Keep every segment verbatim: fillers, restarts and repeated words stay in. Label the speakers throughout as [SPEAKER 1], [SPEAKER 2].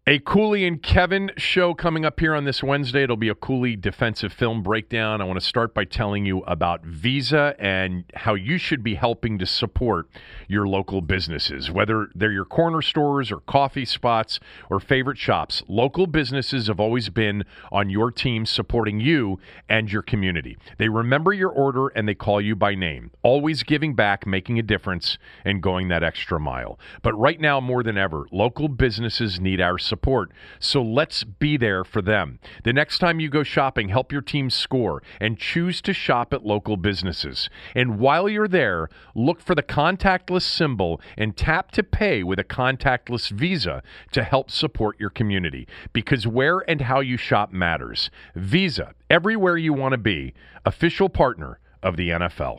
[SPEAKER 1] A Cooley and Kevin show coming up here on this Wednesday. It'll be a Cooley defensive film breakdown. I want to start by telling you about Visa and how you should be helping to support your local businesses, whether they're your corner stores or coffee spots or favorite shops. Local businesses have always been on your team supporting you and your community. They remember your order and they call you by name, always giving back, making a difference, and going that extra mile. But right now, more than ever, local businesses need our support. Support. So let's be there for them. The next time you go shopping, help your team score and choose to shop at local businesses. And while you're there, look for the contactless symbol and tap to pay with a contactless Visa to help support your community. Because where and how you shop matters. Visa, everywhere you want to be, official partner of the N F L.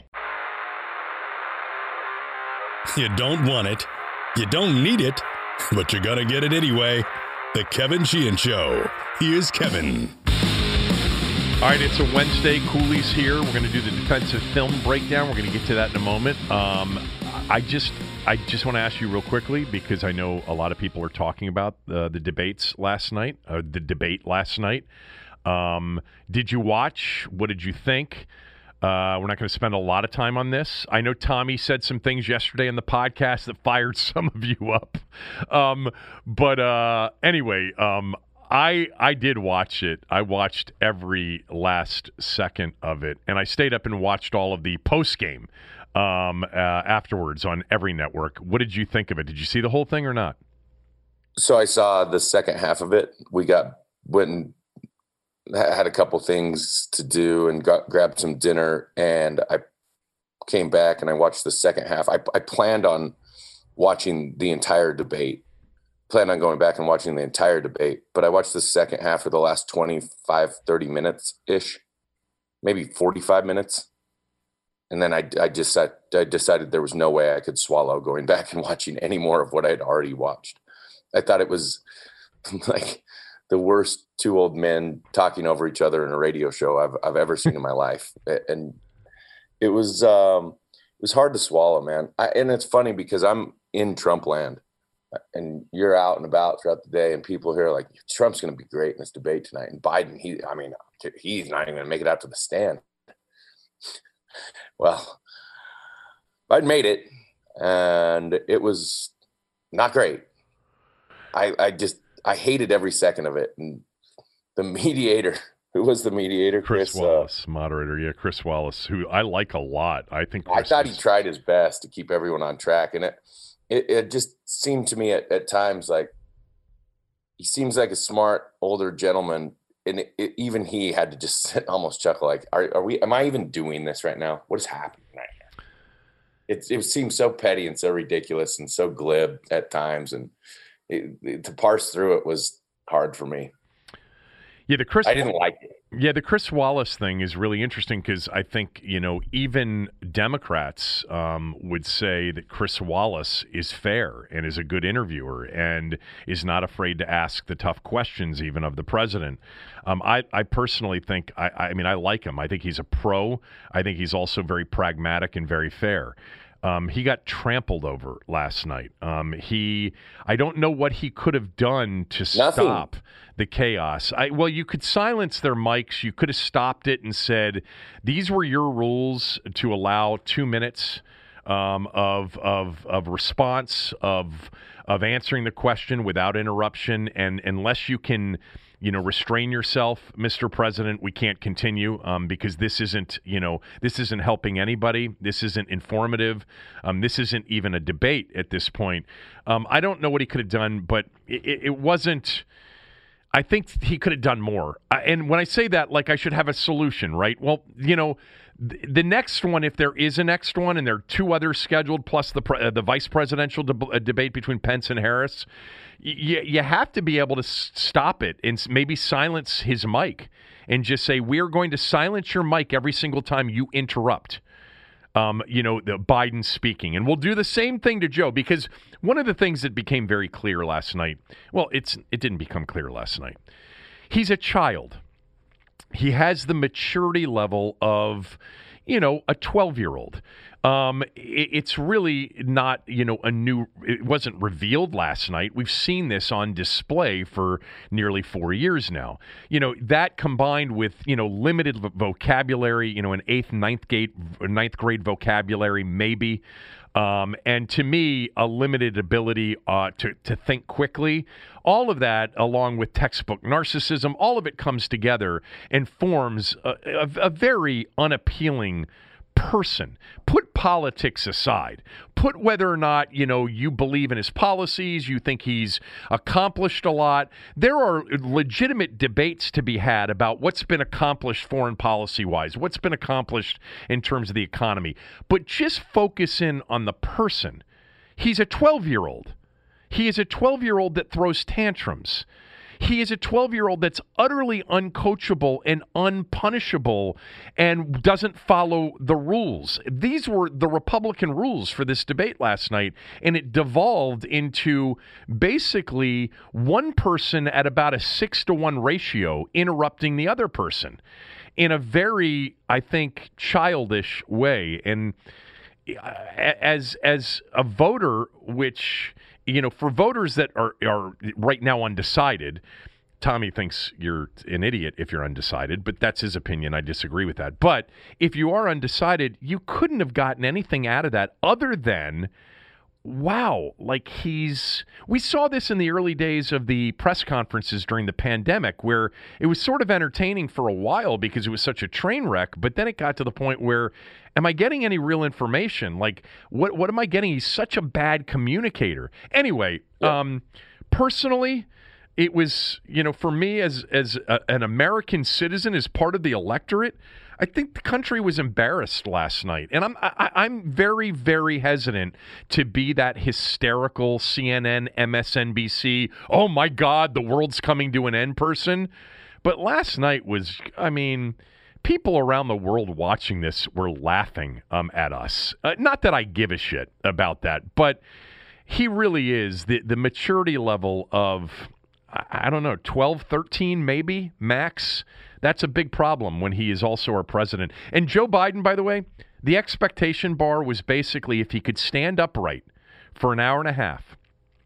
[SPEAKER 2] You don't want it. You don't need it. But you're going to get it anyway. The Kevin Sheehan Show. Here's Kevin.
[SPEAKER 1] All right, it's a Wednesday. Cooley's here. We're going to do the defensive film breakdown. We're going to get to that in a moment. Um, I just I just want to ask you real quickly, because I know a lot of people are talking about uh, the debates last night, uh, the debate last night. Um, did you watch? What did you think? Uh, we're not going to spend a lot of time on this. I know Tommy said some things yesterday in the podcast that fired some of you up. Um, but uh, anyway, um, I I did watch it. I watched every last second of it, and I stayed up and watched all of the post game um, uh, afterwards on every network. What did you think of it? Did you see the whole thing or not?
[SPEAKER 3] So I saw the second half of it. We got went and had a couple things to do and got grabbed some dinner, and I came back and I watched the second half. I, I planned on watching the entire debate, planned on going back and watching the entire debate, but I watched the second half for the last twenty-five, thirty minutes ish, maybe forty-five minutes. And then I, I just I, I decided there was no way I could swallow going back and watching any more of what I'd already watched. I thought it was like the worst two old men talking over each other in a radio show I've I've ever seen in my life, and it was um, it was hard to swallow, man. I, and it's funny because I'm in Trump land, and you're out and about throughout the day, and people here are like, Trump's going to be great in this debate tonight, and Biden, he, I mean, he's not even going to make it out to the stand. Well, Biden made it, and it was not great. I I just. I hated every second of it. And the mediator, who was the mediator?
[SPEAKER 1] Chris,
[SPEAKER 3] Chris
[SPEAKER 1] Wallace,
[SPEAKER 3] uh,
[SPEAKER 1] moderator. Yeah, Chris Wallace, who I like a lot. I think Chris
[SPEAKER 3] I thought
[SPEAKER 1] is...
[SPEAKER 3] he tried his best to keep everyone on track. And it it, it just seemed to me at, at times like he seems like a smart, older gentleman. And it, it, even he had to just sit, almost chuckle like, are, are we, am I even doing this right now? What is happening right here? It, it seems so petty and so ridiculous and so glib at times. And It, it, to parse through it was hard for me.
[SPEAKER 1] Yeah, the Chris.
[SPEAKER 3] I didn't like it.
[SPEAKER 1] Yeah, the Chris Wallace thing is really interesting because I think, you know, even Democrats um, would say that Chris Wallace is fair and is a good interviewer and is not afraid to ask the tough questions even of the president. Um, I, I personally think, I, I mean, I like him. I think he's a pro. I think he's also very pragmatic and very fair. Um, he got trampled over last night. Um, he, I don't know what he could have done to
[SPEAKER 3] Nothing.
[SPEAKER 1] stop the chaos. I, well, you could silence their mics. You could have stopped it and said, these were your rules to allow two minutes um, of, of, of response, of, of answering the question without interruption. And unless you can, you know, restrain yourself, Mister President, we can't continue um, because this isn't, you know, this isn't helping anybody. This isn't informative. Um, this isn't even a debate at this point. Um, I don't know what he could have done, but it, it wasn't, I think he could have done more. I, and when I say that, like I should have a solution, right? Well, you know, th- the next one, if there is a next one, and there are two others scheduled, plus the pre- uh, the vice presidential de- uh, debate between Pence and Harris, you, you have to be able to s- stop it and maybe silence his mic and just say, we're going to silence your mic every single time you interrupt, um, you know, the Biden speaking. And we'll do the same thing to Joe, because one of the things that became very clear last night, well, it's it didn't become clear last night. He's a child. He has the maturity level of, you know, a twelve-year-old. Um, it, it's really not, you know, a new, it wasn't revealed last night. We've seen this on display for nearly four years now. You know, that combined with, you know, limited vo- vocabulary, you know, an eighth, ninth grade, ninth grade vocabulary, maybe. Um, and to me, a limited ability uh, to, to think quickly, all of that, along with textbook narcissism, all of it comes together and forms a, a, a very unappealing person. Put politics aside. Put whether or not, you know, you believe in his policies, you think he's accomplished a lot. There are legitimate debates to be had about what's been accomplished foreign policy-wise, what's been accomplished in terms of the economy. But just focus in on the person. He's a twelve-year-old. He is a twelve-year-old that throws tantrums. He is a twelve-year-old that's utterly uncoachable and unpunishable and doesn't follow the rules. These were the Republican rules for this debate last night, and it devolved into basically one person at about a six to one ratio interrupting the other person in a very, I think, childish way. And as as a voter, which... You know, for voters that are, are right now undecided, Tommy thinks you're an idiot if you're undecided, but that's his opinion. I disagree with that. But if you are undecided, you couldn't have gotten anything out of that other than, wow, like he's... We saw this in the early days of the press conferences during the pandemic where it was sort of entertaining for a while because it was such a train wreck, but then it got to the point where, am I getting any real information? Like, what what am I getting? He's such a bad communicator. Anyway, yeah. um, personally, it was, you know, for me as as a, an American citizen, as part of the electorate, I think the country was embarrassed last night. And I'm I, I'm very, very hesitant to be that hysterical C N N, M S N B C, oh my God, the world's coming to an end person. But last night was, I mean... People around the world watching this were laughing um, at us. Uh, not that I give a shit about that, but he really is. The, the maturity level of, I, I don't know, twelve, thirteen maybe, max. That's a big problem when he is also our president. And Joe Biden, by the way, the expectation bar was basically if he could stand upright for an hour and a half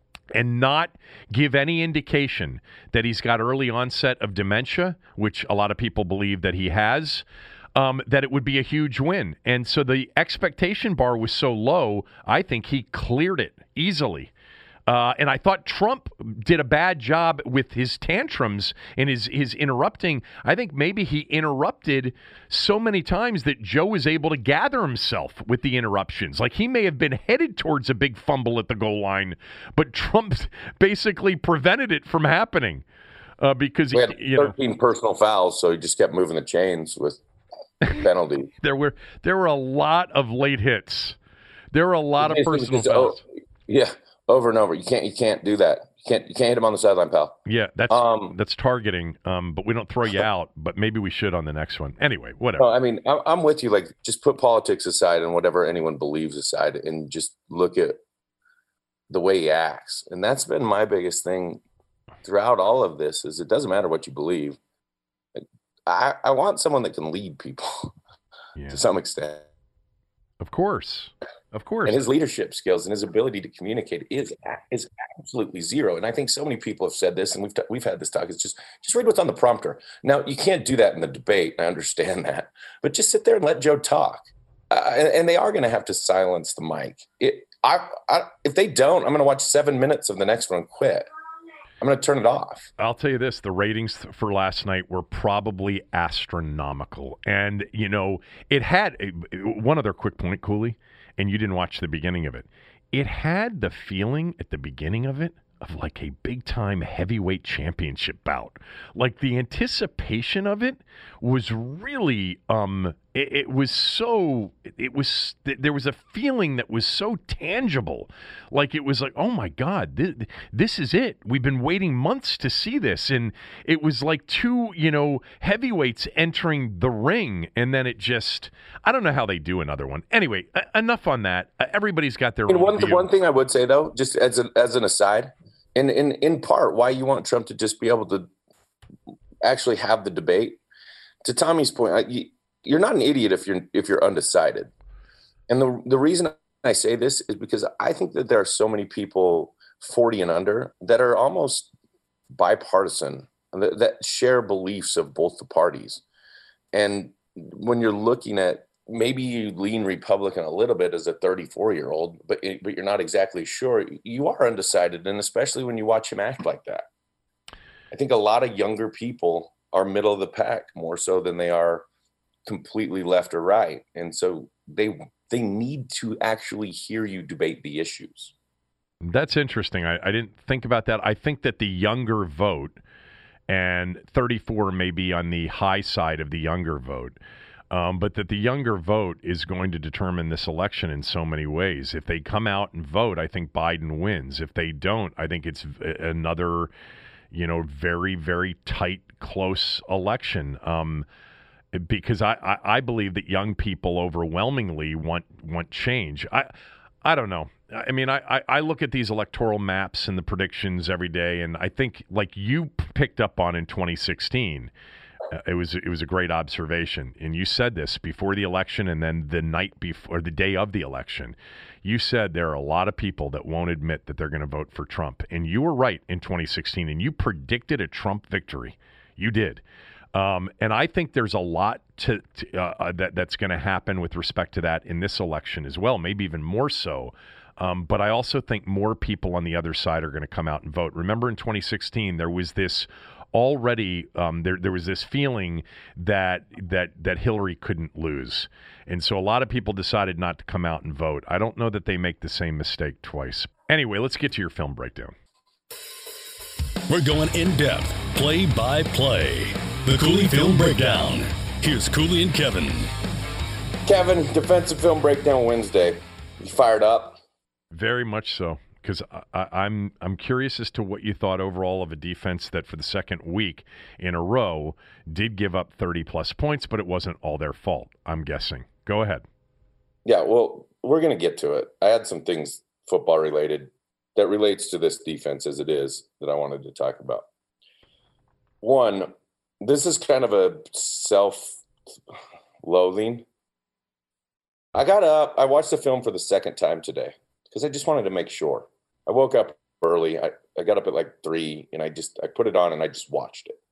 [SPEAKER 1] and not give any indication that he's got early onset of dementia, which a lot of people believe that he has, um, that it would be a huge win. And so the expectation bar was so low, I think he cleared it easily. Uh, and I thought Trump did a bad job with his tantrums and his, his interrupting. I think maybe he interrupted so many times that Joe was able to gather himself with the interruptions. Like he may have been headed towards a big fumble at the goal line, but Trump basically prevented it from happening uh, because he
[SPEAKER 3] we had
[SPEAKER 1] you
[SPEAKER 3] thirteen
[SPEAKER 1] know,
[SPEAKER 3] personal fouls, so he just kept moving the chains with penalties.
[SPEAKER 1] there were there were a lot of late hits. There were a lot of personal fouls.
[SPEAKER 3] Oh, yeah. Over and over. You can't you can't do that. You can't you can't hit him on the sideline, pal.
[SPEAKER 1] Yeah, that's um, that's targeting. Um, but we don't throw you out. But maybe we should on the next one. Anyway, whatever.
[SPEAKER 3] No, I mean, I'm, I'm with you. Like, just put politics aside and whatever anyone believes aside, and just look at the way he acts. And that's been my biggest thing throughout all of this. Is it doesn't matter what you believe. I I want someone that can lead people yeah. to some extent.
[SPEAKER 1] Of course. Of course.
[SPEAKER 3] And his leadership skills and his ability to communicate is is absolutely zero. And I think so many people have said this, and we've t- we've had this talk. It's just just read what's on the prompter. Now, you can't do that in the debate. I understand that, but just sit there and let Joe talk. Uh, and, and they are going to have to silence the mic. It, I, I, if they don't, I'm going to watch seven minutes of the next one and quit. I'm going to turn it off.
[SPEAKER 1] I'll tell you this, the ratings for last night were probably astronomical. And, you know, it had – one other quick point, Cooley, and you didn't watch the beginning of it. It had the feeling at the beginning of it of like a big-time heavyweight championship bout. Like the anticipation of it was really um, – it, it was so – it was – there was a feeling that was so tangible. Like it was like, oh, my God, this, this is it. We've been waiting months to see this. And it was like two, you know, heavyweights entering the ring. And then it just – I don't know how they do another one. Anyway, uh, enough on that. Uh, everybody's got their
[SPEAKER 3] and
[SPEAKER 1] own
[SPEAKER 3] one,
[SPEAKER 1] view.
[SPEAKER 3] One thing I would say, though, just as an, as an aside – And in, in part, why you want Trump to just be able to actually have the debate. To Tommy's point, I, you, you're not an idiot if you're if you're undecided. And the the reason I say this is because I think that there are so many people forty and under that are almost bipartisan, that, that share beliefs of both the parties. And when you're looking at, maybe you lean Republican a little bit as a thirty-four year old, but but you're not exactly sure. You are undecided, and especially when you watch him act like that. I think a lot of younger people are middle of the pack more so than they are completely left or right, and so they they need to actually hear you debate the issues.
[SPEAKER 1] That's interesting. I, I didn't think about that. I think that the younger vote, and thirty-four may be on the high side of the younger vote, um, but that the younger vote is going to determine this election in so many ways. If they come out and vote, I think Biden wins. If they don't, I think it's another, you know, very, very tight, close election. Um, because I, I, I believe that young people overwhelmingly want want change. I I don't know. I mean, I, I look at these electoral maps and the predictions every day, and I think, like you picked up on in twenty sixteen, uh, it was it was a great observation. And you said this before the election, and then the night before, or the day of the election, you said there are a lot of people that won't admit that they're going to vote for Trump. And you were right in twenty sixteen, and you predicted a Trump victory. You did. Um, and I think there's a lot to, to uh, that that's going to happen with respect to that in this election as well, maybe even more so. Um, but I also think more people on the other side are going to come out and vote. Remember in twenty sixteen, there was this already um, there there was this feeling that that that Hillary couldn't lose. And so a lot of people decided not to come out and vote. I don't know that they make the same mistake twice. Anyway, let's get to your film breakdown.
[SPEAKER 2] We're going in-depth, play-by-play. The Cooley Film Breakdown. Here's Cooley and Kevin.
[SPEAKER 3] Kevin, defensive film breakdown Wednesday. You fired up?
[SPEAKER 1] Very much so, because I'm I'm curious as to what you thought overall of a defense that for the second week in a row did give up thirty plus points, but it wasn't all their fault, I'm guessing. Go ahead.
[SPEAKER 3] Yeah, well, we're going to get to it. I had some things football related that relates to this defense as it is that I wanted to talk about. One, this is kind of a self-loathing. I got up, I watched the film for the second time today because I just wanted to make sure. I woke up early. I, I got up at like three and I just, I put it on and I just watched it.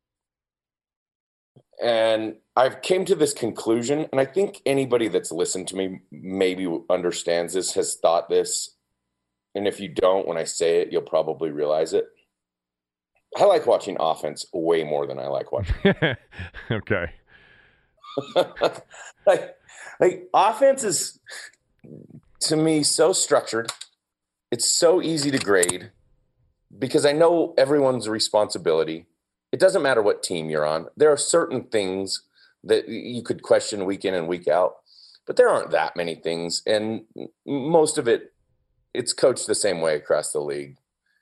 [SPEAKER 3] And I've came to this conclusion, and I think anybody that's listened to me maybe understands this, has thought this. And if you don't, when I say it, you'll probably realize it. I like watching offense way more than I like watching.
[SPEAKER 1] Okay.
[SPEAKER 3] like, like offense is, to me, so structured. It's so easy to grade because I know everyone's responsibility. It doesn't matter what team you're on. There are certain things that you could question week in and week out, but there aren't that many things. And most of it, it's coached the same way across the league.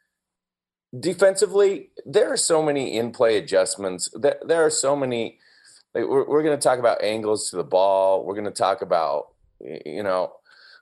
[SPEAKER 3] Defensively, there are so many in-play adjustments. There, there are so many. Like we're we're going to talk about angles to the ball. We're going to talk about, you know,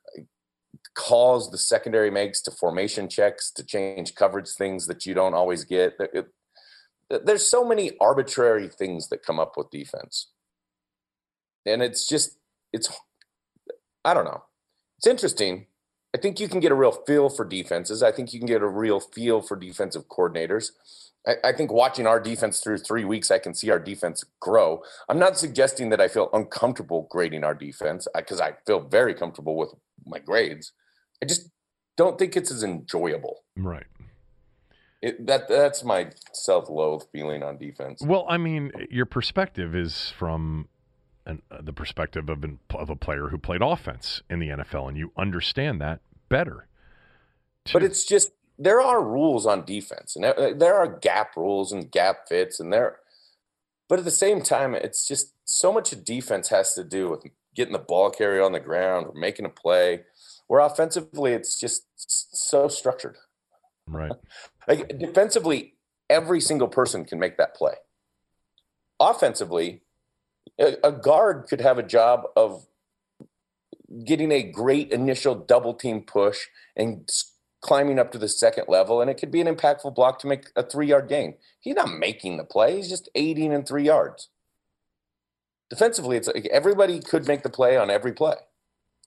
[SPEAKER 3] calls the secondary makes to formation checks to change coverage things that you don't always get. It, there's so many arbitrary things that come up with defense. And it's just, it's, I don't know. It's interesting. I think you can get a real feel for defenses. I think you can get a real feel for defensive coordinators. I, I think watching our defense through three weeks, I can see our defense grow. I'm not suggesting that I feel uncomfortable grading our defense because I, I feel very comfortable with my grades. I just don't think it's as enjoyable.
[SPEAKER 1] Right.
[SPEAKER 3] It, that that's my self-loathe feeling on defense.
[SPEAKER 1] Well, I mean, your perspective is from an, uh, the perspective of, an, of a player who played offense in the N F L, and you understand that better. Too.
[SPEAKER 3] But it's just, there are rules on defense, and there, there are gap rules and gap fits, and there. But at the same time, it's just so much of defense has to do with getting the ball carrier on the ground or making a play, where offensively it's just so structured.
[SPEAKER 1] Right.
[SPEAKER 3] Like defensively, every single person can make that play. Offensively, a, a guard could have a job of getting a great initial double team push and climbing up to the second level, and it could be an impactful block to make a three-yard gain. He's not making the play. He's just aiding in three yards. Defensively, it's like everybody could make the play on every play.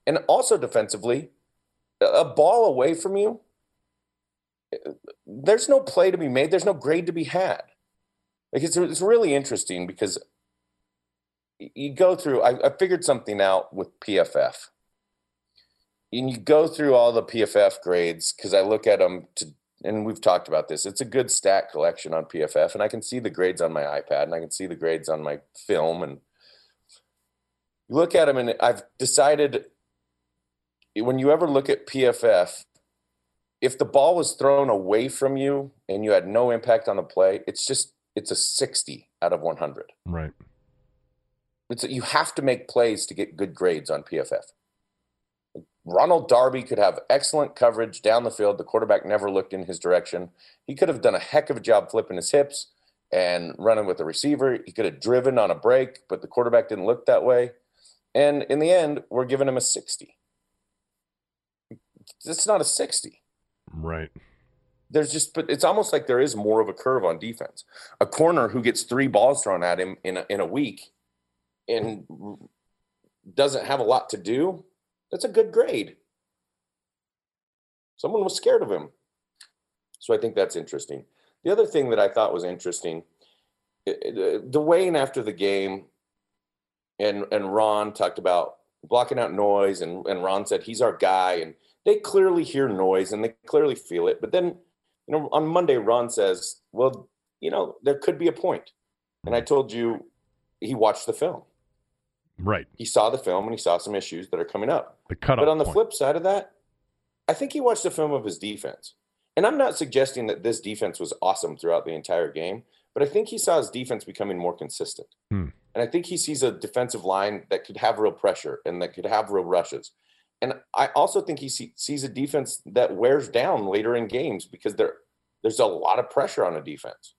[SPEAKER 3] And also defensively, a ball away from you, there's no play to be made. There's no grade to be had. Like it's, it's really interesting because you go through, I, I figured something out with P F F. And you go through all the P F F grades because I look at them to, and we've talked about this. It's a good stat collection on P F F, and I can see the grades on my iPad, and I can see the grades on my film. And you look at them, and I've decided when you ever look at P F F, if the ball was thrown away from you and you had no impact on the play, it's just it's a sixty out of one hundred.
[SPEAKER 1] Right.
[SPEAKER 3] It's you have to make plays to get good grades on P F F. Ronald Darby could have excellent coverage down the field. The quarterback never looked in his direction. He could have done a heck of a job flipping his hips and running with the receiver. He could have driven on a break, but the quarterback didn't look that way. And in the end, we're giving him a sixty. It's not a sixty.
[SPEAKER 1] Right.
[SPEAKER 3] There's just, but it's almost like there is more of a curve on defense. A corner who gets three balls thrown at him in a, in a week and doesn't have a lot to do, that's a good grade. Someone was scared of him. So I think that's interesting. The other thing that I thought was interesting, Dwayne after the game and, and Ron talked about blocking out noise, and, and Ron said he's our guy, and they clearly hear noise and they clearly feel it. But then, you know, on Monday, Ron says, well, you know, there could be a point. And I told you he watched the film.
[SPEAKER 1] Right.
[SPEAKER 3] He saw the film and he saw some issues that are coming up.
[SPEAKER 1] The cutoff
[SPEAKER 3] But on the
[SPEAKER 1] point.
[SPEAKER 3] flip side of that, I think he watched the film of his defense. And I'm not suggesting that this defense was awesome throughout the entire game, but I think he saw his defense becoming more consistent.
[SPEAKER 1] Hmm.
[SPEAKER 3] And I think he sees a defensive line that could have real pressure and that could have real rushes. And I also think he see, sees a defense that wears down later in games because there, there's a lot of pressure on a defense.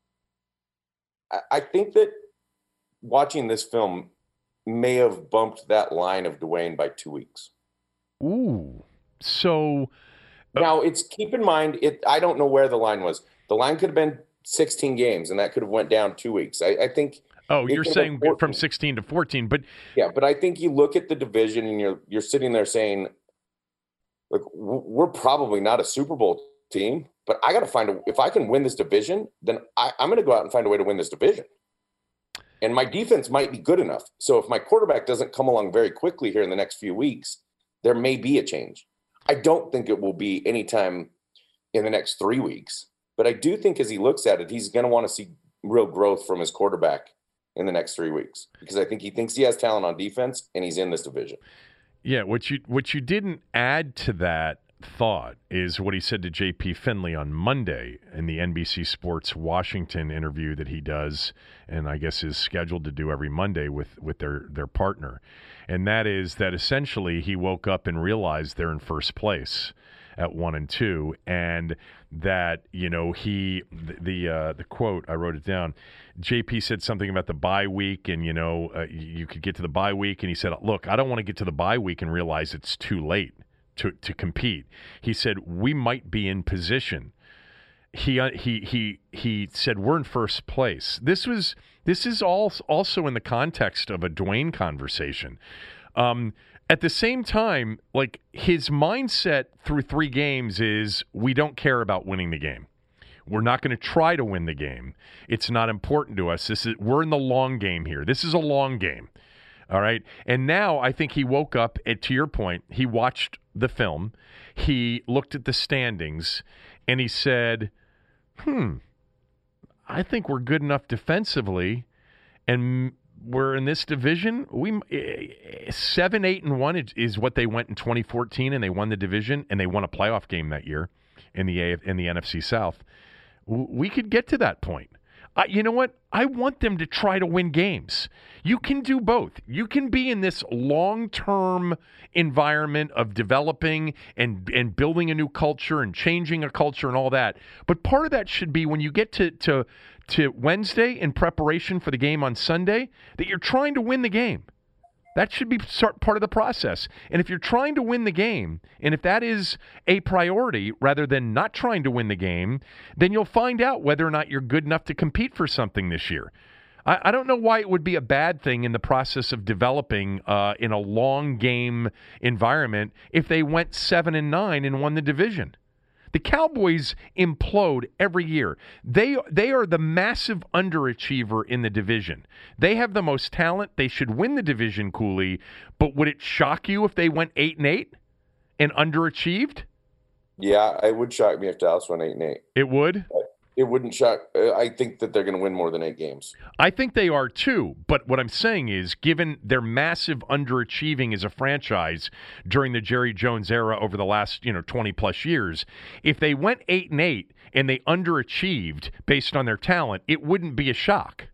[SPEAKER 3] I, I think that watching this film may have bumped that line of Dwayne by two weeks.
[SPEAKER 1] Ooh. So
[SPEAKER 3] uh, now it's keep in mind it. I don't know where the line was. The line could have been sixteen games, and that could have went down two weeks. I, I think.
[SPEAKER 1] Oh, you're saying from sixteen to fourteen, but
[SPEAKER 3] yeah, but I think you look at the division and you're you're sitting there saying, look, we're probably not a Super Bowl team, but I got to find a. If I can win this division, then I, I'm going to go out and find a way to win this division. And my defense might be good enough. So if my quarterback doesn't come along very quickly here in the next few weeks, there may be a change. I don't think it will be anytime in the next three weeks, but I do think as he looks at it, he's going to want to see real growth from his quarterback in the next three weeks because I think he thinks he has talent on defense and he's in this division.
[SPEAKER 1] Yeah, what you what you didn't add to that thought is what he said to J P Finley on Monday in the N B C Sports Washington interview that he does, and I guess is scheduled to do every Monday with, with their, their partner. And that is that essentially he woke up and realized they're in first place at one and two, and that, you know, he the the, uh, the quote, I wrote it down. J P said something about the bye week, and you know, uh, you could get to the bye week, and he said, "Look, I don't want to get to the bye week and realize it's too late to to compete." He said, "We might be in position." He uh, he he he said, "We're in first place." This was this is all also in the context of a Dwayne conversation. Um, At the same time, like his mindset through three games is we don't care about winning the game. We're not going to try to win the game. It's not important to us. This is we're in the long game here. This is a long game. All right. And now I think he woke up, and to your point, he watched the film. He looked at the standings and he said, hmm, I think we're good enough defensively, and we're in this division. We seven, eight, and one is what they went in twenty fourteen, and they won the division, and they won a playoff game that year in the A in the N F C South. We could get to that point. I, you know what? I want them to try to win games. You can do both. You can be in this long-term environment of developing and and building a new culture and changing a culture and all that. But part of that should be when you get to to to Wednesday in preparation for the game on Sunday, that you're trying to win the game. That should be part of the process. And if you're trying to win the game, and if that is a priority rather than not trying to win the game, then you'll find out whether or not you're good enough to compete for something this year. I, I don't know why it would be a bad thing in the process of developing uh, in a long game environment if they went seven and nine and won the division. The Cowboys implode every year. They they are the massive underachiever in the division. They have the most talent. They should win the division, Cooley. But would it shock you if they went eight and eight and underachieved?
[SPEAKER 3] Yeah, it would shock me if Dallas went eight and eight.
[SPEAKER 1] It would.
[SPEAKER 3] It wouldn't shock. I think that they're going to win more than eight games.
[SPEAKER 1] I think they are too. But what I'm saying is, given their massive underachieving as a franchise during the Jerry Jones era over the last, you know, twenty plus years, if they went eight and eight and they underachieved based on their talent, it wouldn't be a shock.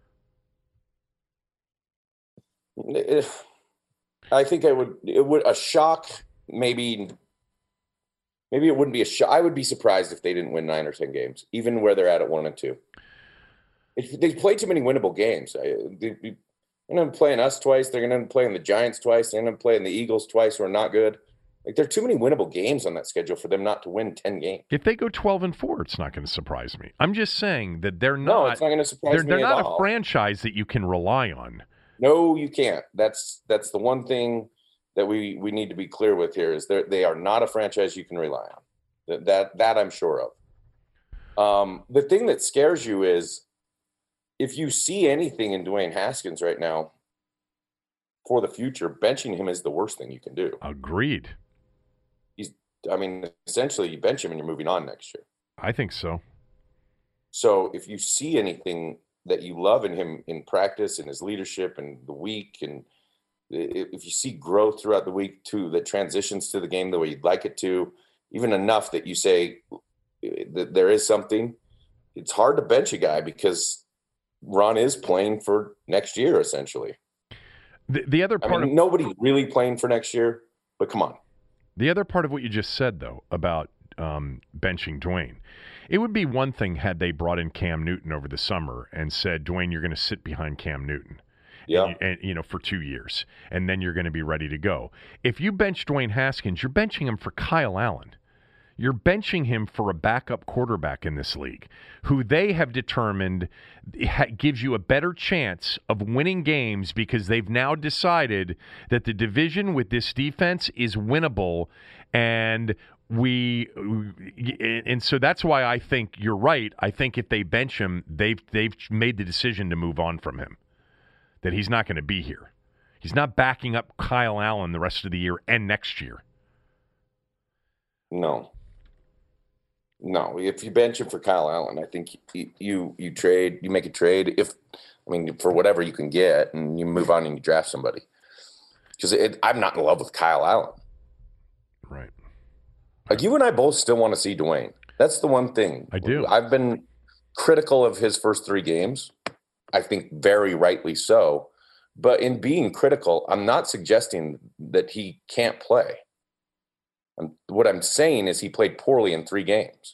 [SPEAKER 3] If, I think I would. It would a shock. Maybe. Maybe it wouldn't be a shock. I would be surprised if they didn't win nine or ten games, even where they're at at one and two. If they played too many winnable games. They're going to be playing us twice. They're going to be playing the Giants twice. They're going to be playing the Eagles twice, who are not good. Like, there are too many winnable games on that schedule for them not to win ten games.
[SPEAKER 1] If they go twelve and four, it's not going to surprise me. I'm just saying that they're not.
[SPEAKER 3] No, it's not going to surprise
[SPEAKER 1] they're,
[SPEAKER 3] me
[SPEAKER 1] They're
[SPEAKER 3] at
[SPEAKER 1] not
[SPEAKER 3] all.
[SPEAKER 1] a franchise that you can rely on.
[SPEAKER 3] No, you can't. That's that's the one thing that we, we need to be clear with here is they are not a franchise you can rely on. That that, that I'm sure of. Um, the thing that scares you is if you see anything in Dwayne Haskins right now for the future, benching him is the worst thing you can do.
[SPEAKER 1] Agreed.
[SPEAKER 3] He's, I mean, essentially you bench him and you're moving on next year.
[SPEAKER 1] I think so.
[SPEAKER 3] So if you see anything that you love in him in practice and his leadership and the week, and if you see growth throughout the week too, that transitions to the game the way you'd like it to, even enough that you say that there is something, it's hard to bench a guy because Ron is playing for next year, essentially.
[SPEAKER 1] The, the other part
[SPEAKER 3] I mean,
[SPEAKER 1] of
[SPEAKER 3] nobody's really playing for next year, but come on.
[SPEAKER 1] The other part of what you just said, though, about um, benching Dwayne, it would be one thing had they brought in Cam Newton over the summer and said, Dwayne, you're going to sit behind Cam Newton.
[SPEAKER 3] Yeah.
[SPEAKER 1] And, and, you know, for two years, and then you're going to be ready to go. If you bench Dwayne Haskins, you're benching him for Kyle Allen. You're benching him for a backup quarterback in this league who they have determined ha- gives you a better chance of winning games because they've now decided that the division with this defense is winnable. And we and so that's why I think you're right. I think if they bench him, they've they've made the decision to move on from him, that he's not going to be here. He's not backing up Kyle Allen the rest of the year and next year.
[SPEAKER 3] No. No, if you bench him for Kyle Allen, I think you, you you trade, you make a trade if, I mean, for whatever you can get, and you move on and you draft somebody. Because I'm not in love with Kyle Allen.
[SPEAKER 1] Right.
[SPEAKER 3] Like, you and I both still want to see Dwayne. That's the one thing.
[SPEAKER 1] I do.
[SPEAKER 3] I've been critical of his first three games. I think very rightly so. But in being critical, I'm not suggesting that he can't play. I'm, what I'm saying is he played poorly in three games.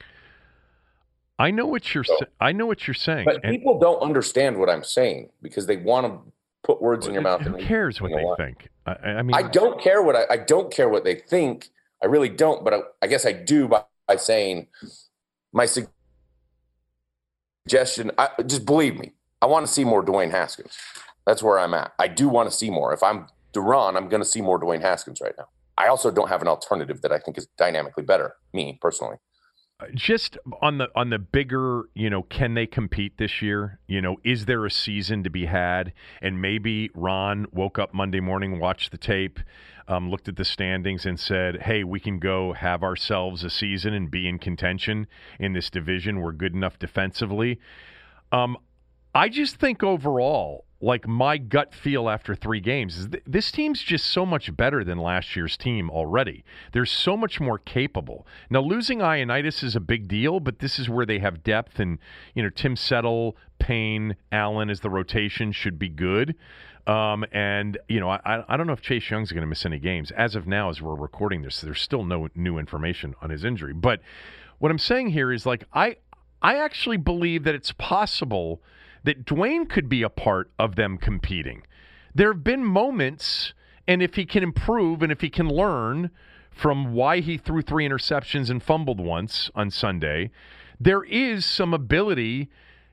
[SPEAKER 1] I know what you're.
[SPEAKER 3] So,
[SPEAKER 1] I know what you're saying.
[SPEAKER 3] But
[SPEAKER 1] and
[SPEAKER 3] people don't understand what I'm saying because they want to put words in your mouth.
[SPEAKER 1] Who
[SPEAKER 3] and
[SPEAKER 1] cares what
[SPEAKER 3] you know
[SPEAKER 1] they think? I, I mean,
[SPEAKER 3] I don't care what I, I don't care what they think. I really don't. But I, I guess I do by, by saying my suggestion. I, just believe me. I want to see more Dwayne Haskins. That's where I'm at. I do want to see more. If I'm Duran, I'm going to see more Dwayne Haskins right now. I also don't have an alternative that I think is dynamically better, me personally.
[SPEAKER 1] Just on the on the bigger, you know, can they compete this year? You know, is there a season to be had? And maybe Ron woke up Monday morning, watched the tape, um, looked at the standings and said, hey, we can go have ourselves a season and be in contention in this division. We're good enough defensively. Um, I just think overall, like my gut feel after three games is th- this team's just so much better than last year's team already. They're so much more capable. Now, losing Ioannidis is a big deal, but this is where they have depth, and you know Tim Settle, Payne, Allen as the rotation should be good. Um, and you know I I don't know if Chase Young's going to miss any games as of now as we're recording this. There's still no new information on his injury, but what I'm saying here is like I I actually believe that it's possible that Dwayne could be a part of them competing. There have been moments, and if he can improve and if he can learn from why he threw three interceptions and fumbled once on Sunday, there is some ability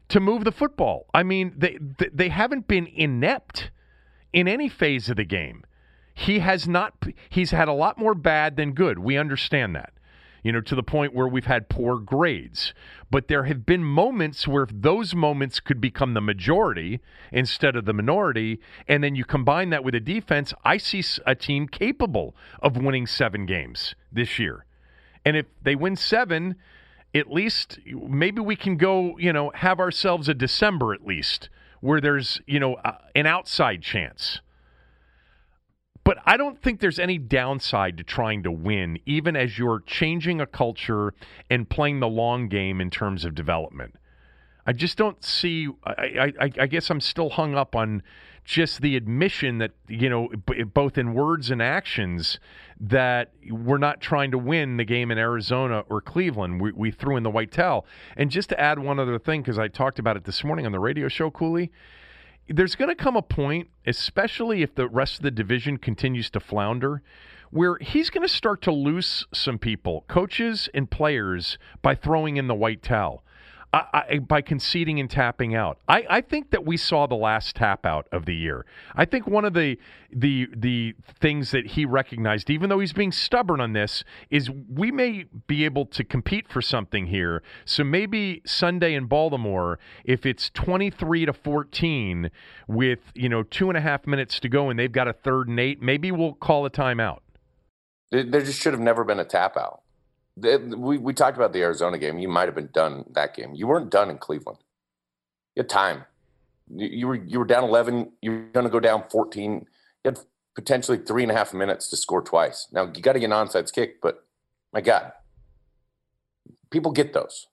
[SPEAKER 1] to move the football. I mean, they they haven't been inept in any phase of the game. He has not. He's had a lot more bad than good. We understand that. You know, to the point where we've had poor grades. But there have been moments where those moments could become the majority instead of the minority, and then you combine that with a defense, I see a team capable of winning seven games this year. And if they win seven, at least maybe we can go, you know, have ourselves a December at least, where there's, you know, an outside chance. But I don't think there's any downside to trying to win, even as you're changing a culture and playing the long game in terms of development. I just don't see. I, I, I guess I'm still hung up on just the admission that, you know, both in words and actions, that we're not trying to win the game in Arizona or Cleveland. We, we threw in the white towel. And just to add one other thing, because I talked about it this morning on the radio show, Cooley, there's going to come a point, especially if the rest of the division continues to flounder, where he's going to start to lose some people, coaches and players, by throwing in the white towel, I, I, by conceding and tapping out. I, I think that we saw the last tap out of the year. I think one of the the the things that he recognized, even though he's being stubborn on this, is we may be able to compete for something here. So maybe Sunday in Baltimore, if it's twenty-three to fourteen with, you know, two and a half minutes to go and they've got a third and eight, maybe we'll call a timeout.
[SPEAKER 3] There just should have never been a tap out. We we talked about the Arizona game. You might have been done that game. You weren't done in Cleveland. You had time. You, you were you were down eleven. You were going to go down fourteen. You had potentially three and a half minutes to score twice. Now you got to get an onside kick, but my God, people get those.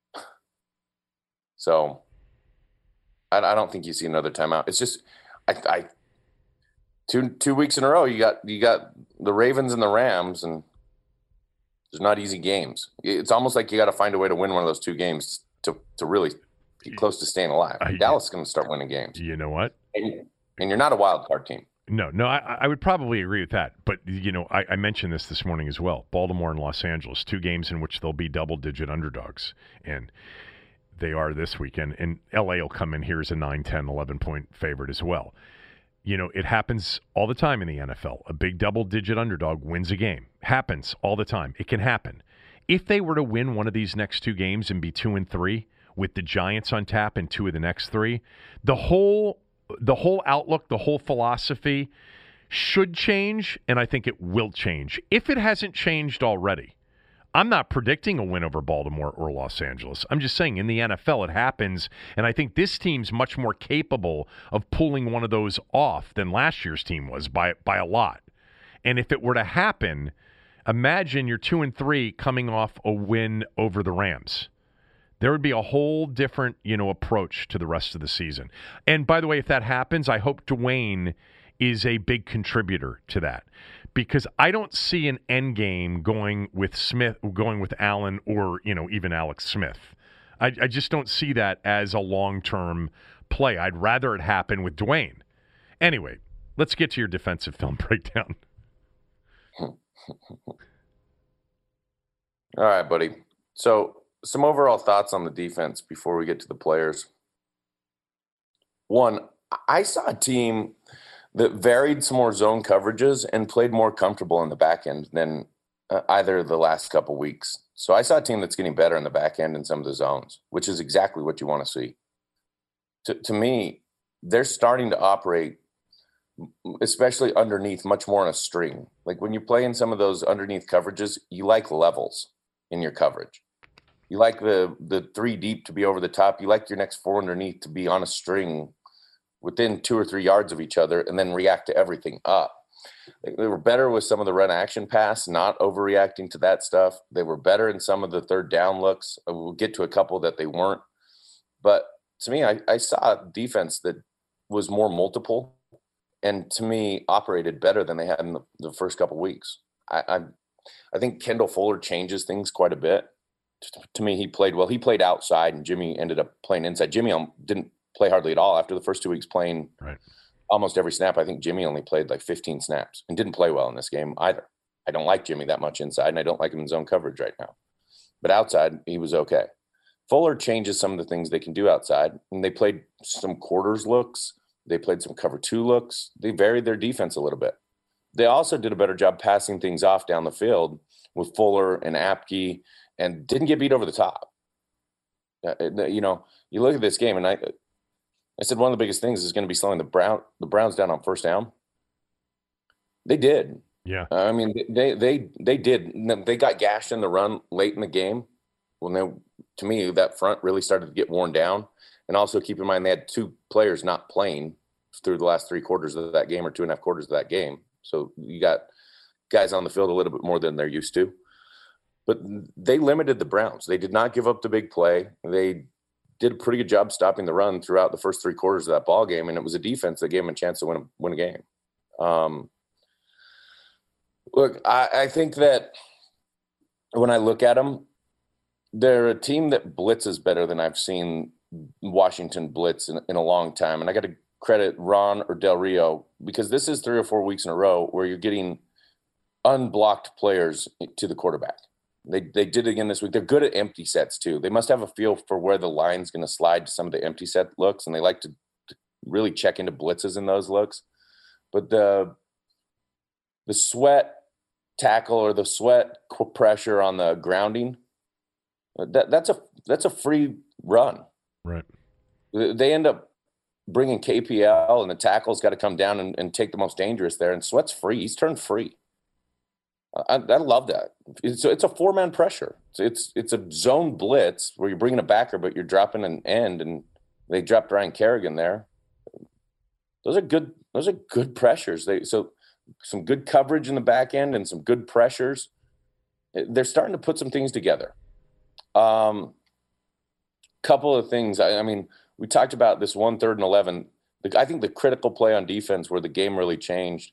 [SPEAKER 3] So I, I don't think you see another timeout. It's just I, I two two weeks in a row. You got you got the Ravens and the Rams, and there's not easy games. It's almost like you got to find a way to win one of those two games to to really get close to staying alive. I, Dallas is going to start winning games.
[SPEAKER 1] You know what?
[SPEAKER 3] And, and you're not a wild card team.
[SPEAKER 1] No, no, I, I would probably agree with that. But, you know, I, I mentioned this this morning as well. Baltimore and Los Angeles, two games in which they'll be double-digit underdogs. And they are this weekend. And L A will come in here as a nine, ten, eleven-point favorite as well. You know, it happens all the time in the N F L. A big double-digit underdog wins a game. Happens all the time. It can happen. If they were to win one of these next two games and be two and three with the Giants on tap in two of the next three, the whole the whole outlook, the whole philosophy should change, and I think it will change. If it hasn't changed already, I'm not predicting a win over Baltimore or Los Angeles. I'm just saying in the N F L it happens, and I think this team's much more capable of pulling one of those off than last year's team was by by a lot. And if it were to happen, imagine you're two and three coming off a win over the Rams. There would be a whole different, you know, approach to the rest of the season. And by the way, if that happens, I hope Dwayne is a big contributor to that, because I don't see an end game going with Smith, going with Allen, or, you know, even Alex Smith. I, I just don't see that as a long-term play. I'd rather it happen with Dwayne. Anyway, let's get to your defensive film breakdown.
[SPEAKER 3] All right, buddy. So some overall thoughts on the defense before we get to the players. One, I saw a team that varied some more zone coverages and played more comfortable in the back end than uh, either of the last couple weeks. So I saw a team that's getting better in the back end in some of the zones, which is exactly what you want to see. To, to me, they're starting to operate, especially underneath, much more on a string. Like when you play in some of those underneath coverages, you like levels in your coverage. You like the the three deep to be over the top. You like your next four underneath to be on a string within two or three yards of each other, and then react to everything up. They were better with some of the run action pass, not overreacting to that stuff. They were better in some of the third down looks. We'll get to a couple that they weren't. But to me, I, I saw a defense that was more multiple and to me operated better than they had in the, the first couple weeks. I, I I think Kendall Fuller changes things quite a bit. To me, he played well. He played outside, and Jimmy ended up playing inside. Jimmy didn't play hardly at all after the first two weeks playing
[SPEAKER 1] right.
[SPEAKER 3] almost every snap. I think Jimmy only played like fifteen snaps and didn't play well in this game either. I don't like Jimmy that much inside, and I don't like him in zone coverage right now. But outside, he was okay. Fuller changes some of the things they can do outside, and they played some quarters looks. They played some cover two looks. They varied their defense a little bit. They also did a better job passing things off down the field with Fuller and Apke, and didn't get beat over the top. Uh, you know, you look at this game, and I, I said one of the biggest things is going to be slowing the Brown, the Browns down on first down. They did.
[SPEAKER 1] Yeah.
[SPEAKER 3] I mean, they they they did. They got gashed in the run late in the game. When they, to me, that front really started to get worn down. And also keep in mind they had two players not playing through the last three quarters of that game, or two and a half quarters of that game. So you got guys on the field a little bit more than they're used to. But they limited the Browns. They did not give up the big play. They did a pretty good job stopping the run throughout the first three quarters of that ball game, and it was a defense that gave them a chance to win a, win a game. Um, look, I, I think that when I look at them, they're a team that blitzes better than I've seen Washington blitz in, in a long time. And I got to credit Ron or Del Rio, because this is three or four weeks in a row where you're getting unblocked players to the quarterback. They they did it again this week. They're good at empty sets too. They must have a feel for where the line's going to slide to some of the empty set looks, and they like to, to really check into blitzes in those looks. But the the sweat tackle or the sweat pressure on the grounding, that that's a that's a free run.
[SPEAKER 1] Right.
[SPEAKER 3] They end up bringing K P L, and the tackle's got to come down and, and take the most dangerous there. And Sweat's free. He's turned free. I, I love that. It's, it's a four-man pressure. It's, it's it's a zone blitz where you're bringing a backer, but you're dropping an end, and they dropped Ryan Kerrigan there. Those are good. Those are good pressures. They so some good coverage in the back end and some good pressures. They're starting to put some things together. Um, couple of things. I, I mean, we talked about this one third and eleven. The, I think the critical play on defense where the game really changed.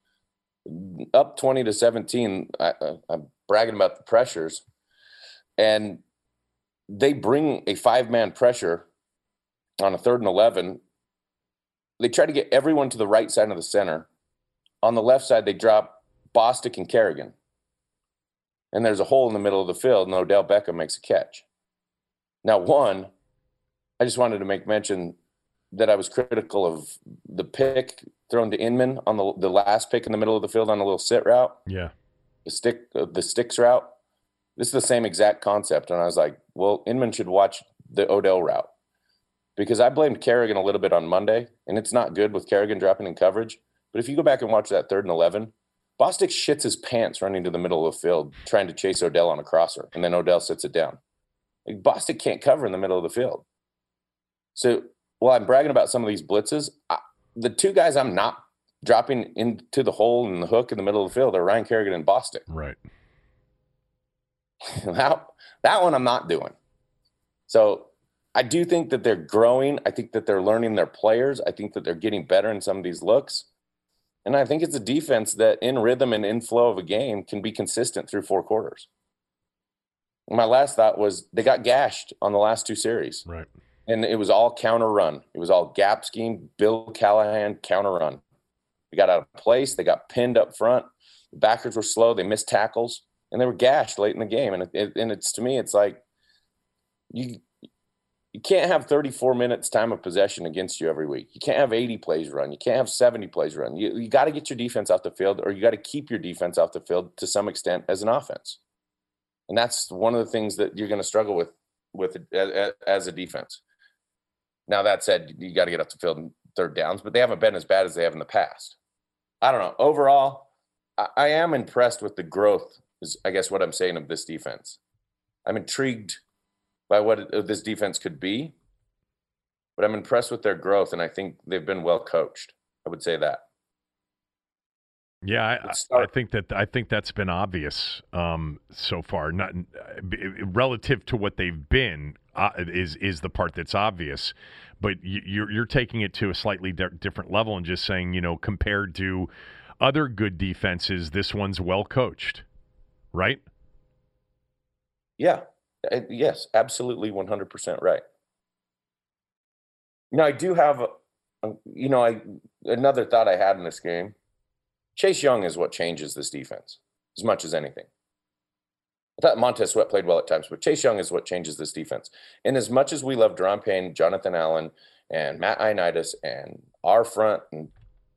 [SPEAKER 3] Up twenty to seventeen, I, I, I'm bragging about the pressures, and they bring a five-man pressure on a third and eleven. They try to get everyone to the right side of the center. On the left side, they drop Bostic and Kerrigan, and there's a hole in the middle of the field, and Odell Beckham makes a catch. Now, one, I just wanted to make mention that I was critical of the pick thrown to Inman on the the last pick in the middle of the field on a little sit route.
[SPEAKER 1] Yeah.
[SPEAKER 3] The stick, uh, the sticks route. This is the same exact concept. And I was like, well, Inman should watch the Odell route, because I blamed Kerrigan a little bit on Monday, and it's not good with Kerrigan dropping in coverage. But if you go back and watch that third and eleven, Bostic shits his pants running to the middle of the field, trying to chase Odell on a crosser, and then Odell sits it down. Like, Bostic can't cover in the middle of the field. So while I'm bragging about some of these blitzes, I, the two guys I'm not dropping into the hole and the hook in the middle of the field are Ryan Kerrigan and Bostic.
[SPEAKER 1] Right.
[SPEAKER 3] that, that one I'm not doing. So I do think that they're growing. I think that they're learning their players. I think that they're getting better in some of these looks. And I think it's a defense that in rhythm and in flow of a game can be consistent through four quarters. My last thought was they got gashed on the last two series.
[SPEAKER 1] Right.
[SPEAKER 3] And it was all counter run. It was all gap scheme, Bill Callahan counter run. They got out of place. They got pinned up front. The backers were slow. They missed tackles, and they were gashed late in the game. And it, it, and it's to me, it's like you you can't have thirty-four minutes time of possession against you every week. You can't have eighty plays run. You can't have seventy plays run. You you got to get your defense off the field, or you got to keep your defense off the field to some extent as an offense. And that's one of the things that you're going to struggle with with as a defense. Now, that said, you got to get off the field in third downs, but they haven't been as bad as they have in the past. I don't know. Overall, I, I am impressed with the growth, is I guess what I'm saying, of this defense. I'm intrigued by what it, this defense could be, but I'm impressed with their growth, and I think they've been well coached. I would say that.
[SPEAKER 1] Yeah, I, I think that I think that's been obvious um, so far. Not relative to what they've been uh, is is the part that's obvious, but you, you're you're taking it to a slightly di- different level and just saying, you know, compared to other good defenses, this one's well coached, right?
[SPEAKER 3] Yeah. Yes, absolutely, one hundred percent right. Now, I do have, a, you know, I another thought I had in this game. Chase Young is what changes this defense as much as anything. I thought Montez Sweat played well at times, but Chase Young is what changes this defense. And as much as we love Deron Payne, Jonathan Allen, and Matt Ioannidis, and our front, and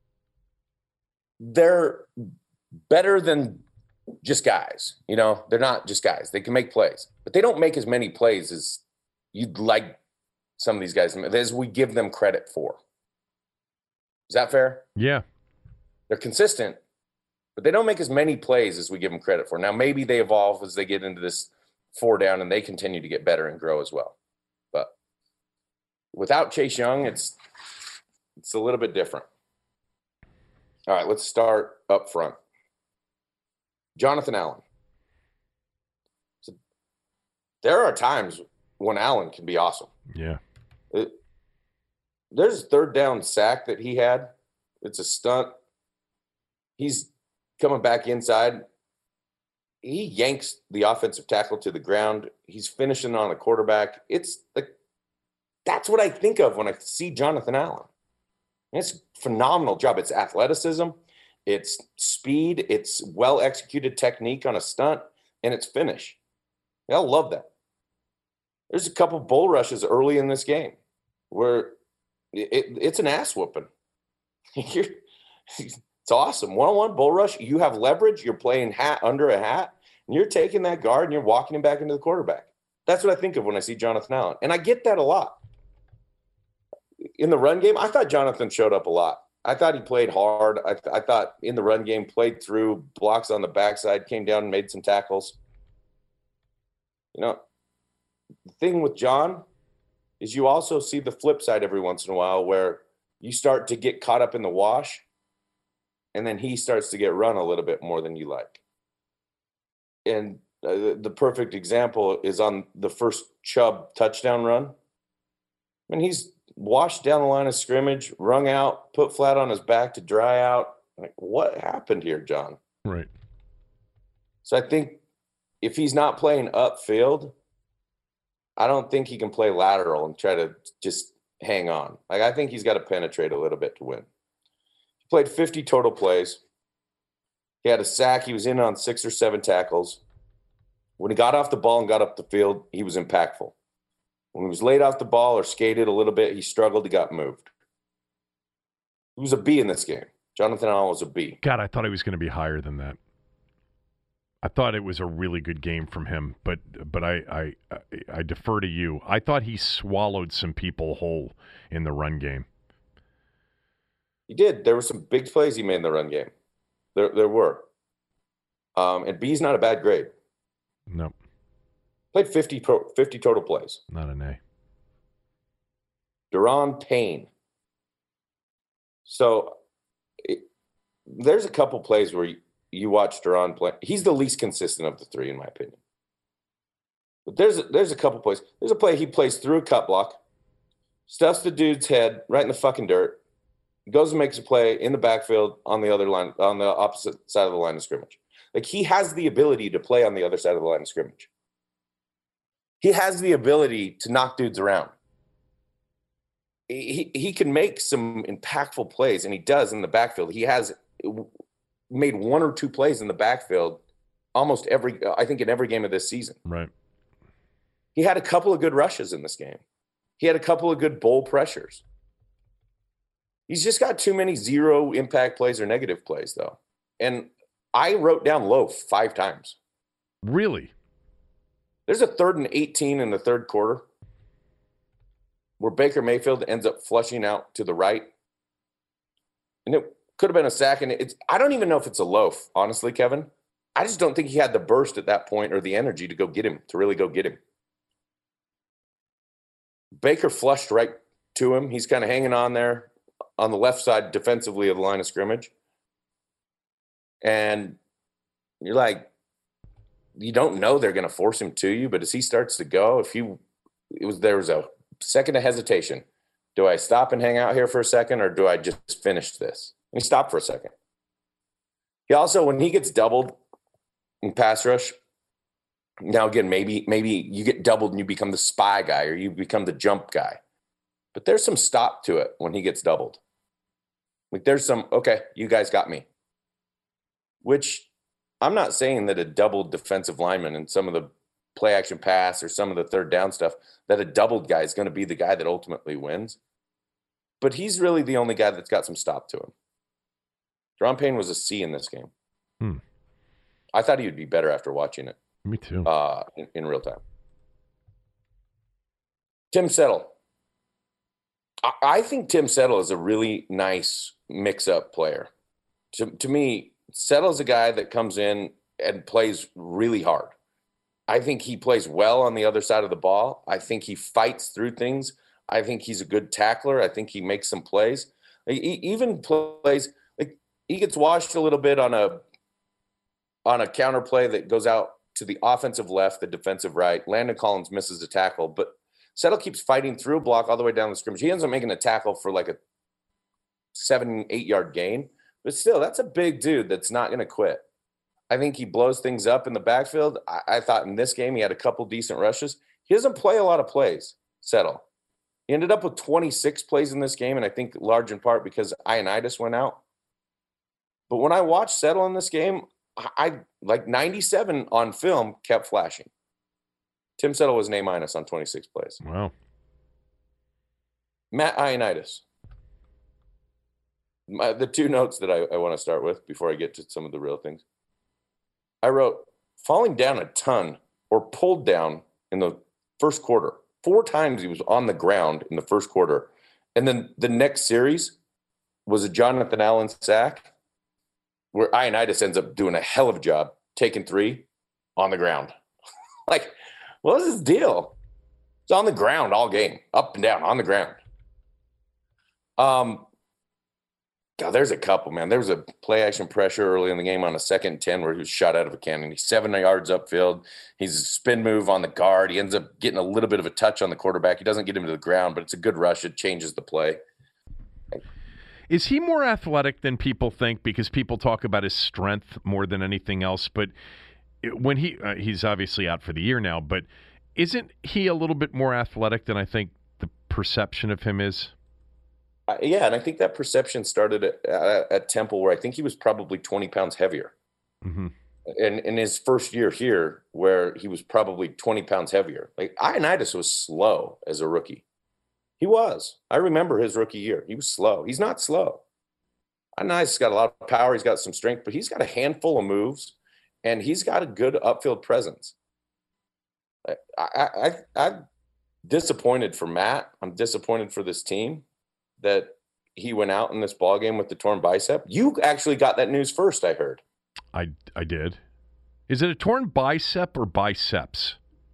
[SPEAKER 3] they're better than just guys. You know, they're not just guys. They can make plays, but they don't make as many plays as you'd like some of these guys, as we give them credit for. Is that fair?
[SPEAKER 1] Yeah.
[SPEAKER 3] They're consistent, but they don't make as many plays as we give them credit for. Now, maybe they evolve as they get into this four down and they continue to get better and grow as well. But without Chase Young, it's it's a little bit different. All right, let's start up front. Jonathan Allen. So there are times when Allen can be awesome.
[SPEAKER 1] Yeah.
[SPEAKER 3] It, there's a third down sack that he had. It's a stunt. He's coming back inside. He yanks the offensive tackle to the ground. He's finishing on a quarterback. It's like, that's what I think of when I see Jonathan Allen. It's a phenomenal job. It's athleticism, it's speed, it's well-executed technique on a stunt, and it's finish. I love that. There's a couple bull rushes early in this game where it, it's an ass whooping. It's awesome. One-on-one bull rush, you have leverage, you're playing hat under a hat, and you're taking that guard and you're walking him back into the quarterback. That's what I think of when I see Jonathan Allen. And I get that a lot. In the run game, I thought Jonathan showed up a lot. I thought he played hard. I, th- I thought in the run game, played through, blocks on the backside, came down and made some tackles. You know, the thing with John is you also see the flip side every once in a while where you start to get caught up in the wash, and then he starts to get run a little bit more than you like. And uh, the perfect example is on the first Chubb touchdown run. When he's washed down the line of scrimmage, wrung out, put flat on his back to dry out. Like, what happened here, John?
[SPEAKER 1] Right.
[SPEAKER 3] So I think if he's not playing upfield, I don't think he can play lateral and try to just hang on. Like, I think he's got to penetrate a little bit to win. He played fifty total plays. He had a sack. He was in on six or seven tackles. When he got off the ball and got up the field, he was impactful. When he was laid off the ball or skated a little bit, he struggled. He got moved. He was a B in this game. Jonathan Allen was a B.
[SPEAKER 1] God, I thought he was going to be higher than that. I thought it was a really good game from him, but but I, I I defer to you. I thought he swallowed some people whole in the run game.
[SPEAKER 3] He did. There were some big plays he made in the run game. There there were. Um, and B's not a bad grade.
[SPEAKER 1] No.
[SPEAKER 3] Played fifty, fifty total plays.
[SPEAKER 1] Not an A.
[SPEAKER 3] Deron Payne. So it, there's a couple plays where you, you watch Deron play. He's the least consistent of the three, in my opinion. But there's a, there's a couple plays. There's a play he plays through a cut block, stuffs the dude's head right in the fucking dirt, goes and makes a play in the backfield on the other line, on the opposite side of the line of scrimmage. Like, he has the ability to play on the other side of the line of scrimmage. He has the ability to knock dudes around. He he can make some impactful plays, and he does in the backfield. He has made one or two plays in the backfield almost every, I think, in every game of this season.
[SPEAKER 1] Right.
[SPEAKER 3] He had a couple of good rushes in this game. He had a couple of good bowl pressures. He's just got too many zero impact plays or negative plays, though. And I wrote down loaf five times.
[SPEAKER 1] Really?
[SPEAKER 3] There's a third and eighteen in the third quarter where Baker Mayfield ends up flushing out to the right. And it could have been a sack. And it's, I don't even know if it's a loaf, honestly, Kevin. I just don't think he had the burst at that point or the energy to go get him, to really go get him. Baker flushed right to him. He's kind of hanging on there on the left side defensively of the line of scrimmage. And you're like, you don't know they're going to force him to you, but as he starts to go, if you, it was, there was a second of hesitation. Do I stop and hang out here for a second, or do I just finish this? And he stopped for a second. He also, when he gets doubled in pass rush, now again, maybe, maybe you get doubled and you become the spy guy or you become the jump guy, but there's some stop to it when he gets doubled. Like, there's some, okay, you guys got me, which I'm not saying that a doubled defensive lineman and some of the play action pass or some of the third down stuff, that a doubled guy is going to be the guy that ultimately wins. But he's really the only guy that's got some stop to him. Daron Payne was a C in this game.
[SPEAKER 1] Hmm.
[SPEAKER 3] I thought he would be better after watching it.
[SPEAKER 1] Me too.
[SPEAKER 3] Uh, in, in real time. Tim Settle. I, I think Tim Settle is a really nice mix-up player. To, to me, Settle is a guy that comes in and plays really hard. I think he plays well on the other side of the ball. I think he fights through things. I think he's a good tackler. I think he makes some plays. He even plays like he gets washed a little bit on a on a counter play that goes out to the offensive left, the defensive right. Landon Collins misses a tackle, but Settle keeps fighting through a block all the way down the scrimmage. He ends up making a tackle for like a seven, eight yard gain, but still, that's a big dude that's not going to quit. I think he blows things up in the backfield. I, I thought in this game he had a couple decent rushes. He doesn't play a lot of plays, Settle. He ended up with twenty-six plays in this game, and I think large in part because Ioannidis went out. But when I watched Settle in this game, I, I like ninety-seven on film kept flashing. Tim Settle was an A minus on twenty-six plays.
[SPEAKER 1] Wow.
[SPEAKER 3] Matt Ioannidis. My, the two notes that I, I want to start with before I get to some of the real things. I wrote, falling down a ton or pulled down in the first quarter. Four times he was on the ground in the first quarter. And then the next series was a Jonathan Allen sack where Ioannidis ends up doing a hell of a job, taking three on the ground. Like, what was his deal? It's on the ground all game, up and down, on the ground. Um, God, there's a couple, man. There was a play action pressure early in the game on a second and ten where he was shot out of a cannon. He's seven yards upfield. He's a spin move on the guard. He ends up getting a little bit of a touch on the quarterback. He doesn't get him to the ground, but it's a good rush. It changes the play.
[SPEAKER 1] Is he more athletic than people think? Because people talk about his strength more than anything else. But when he uh, he's obviously out for the year now, but isn't he a little bit more athletic than I think the perception of him is?
[SPEAKER 3] Uh, yeah, and I think that perception started at, at, at Temple, where I think he was probably twenty pounds heavier.
[SPEAKER 1] Mm-hmm.
[SPEAKER 3] And in his first year here, where he was probably twenty pounds heavier. Like, Ioannidis was slow as a rookie. He was. I remember his rookie year. He was slow. He's not slow. Ioannidis got a lot of power. He's got some strength, but he's got a handful of moves, and he's got a good upfield presence. I, I, I, I'm disappointed for Matt. I'm disappointed for this team that he went out in this ballgame with the torn bicep. You actually got that news first, I heard.
[SPEAKER 1] I, I did. Is it a torn bicep or biceps?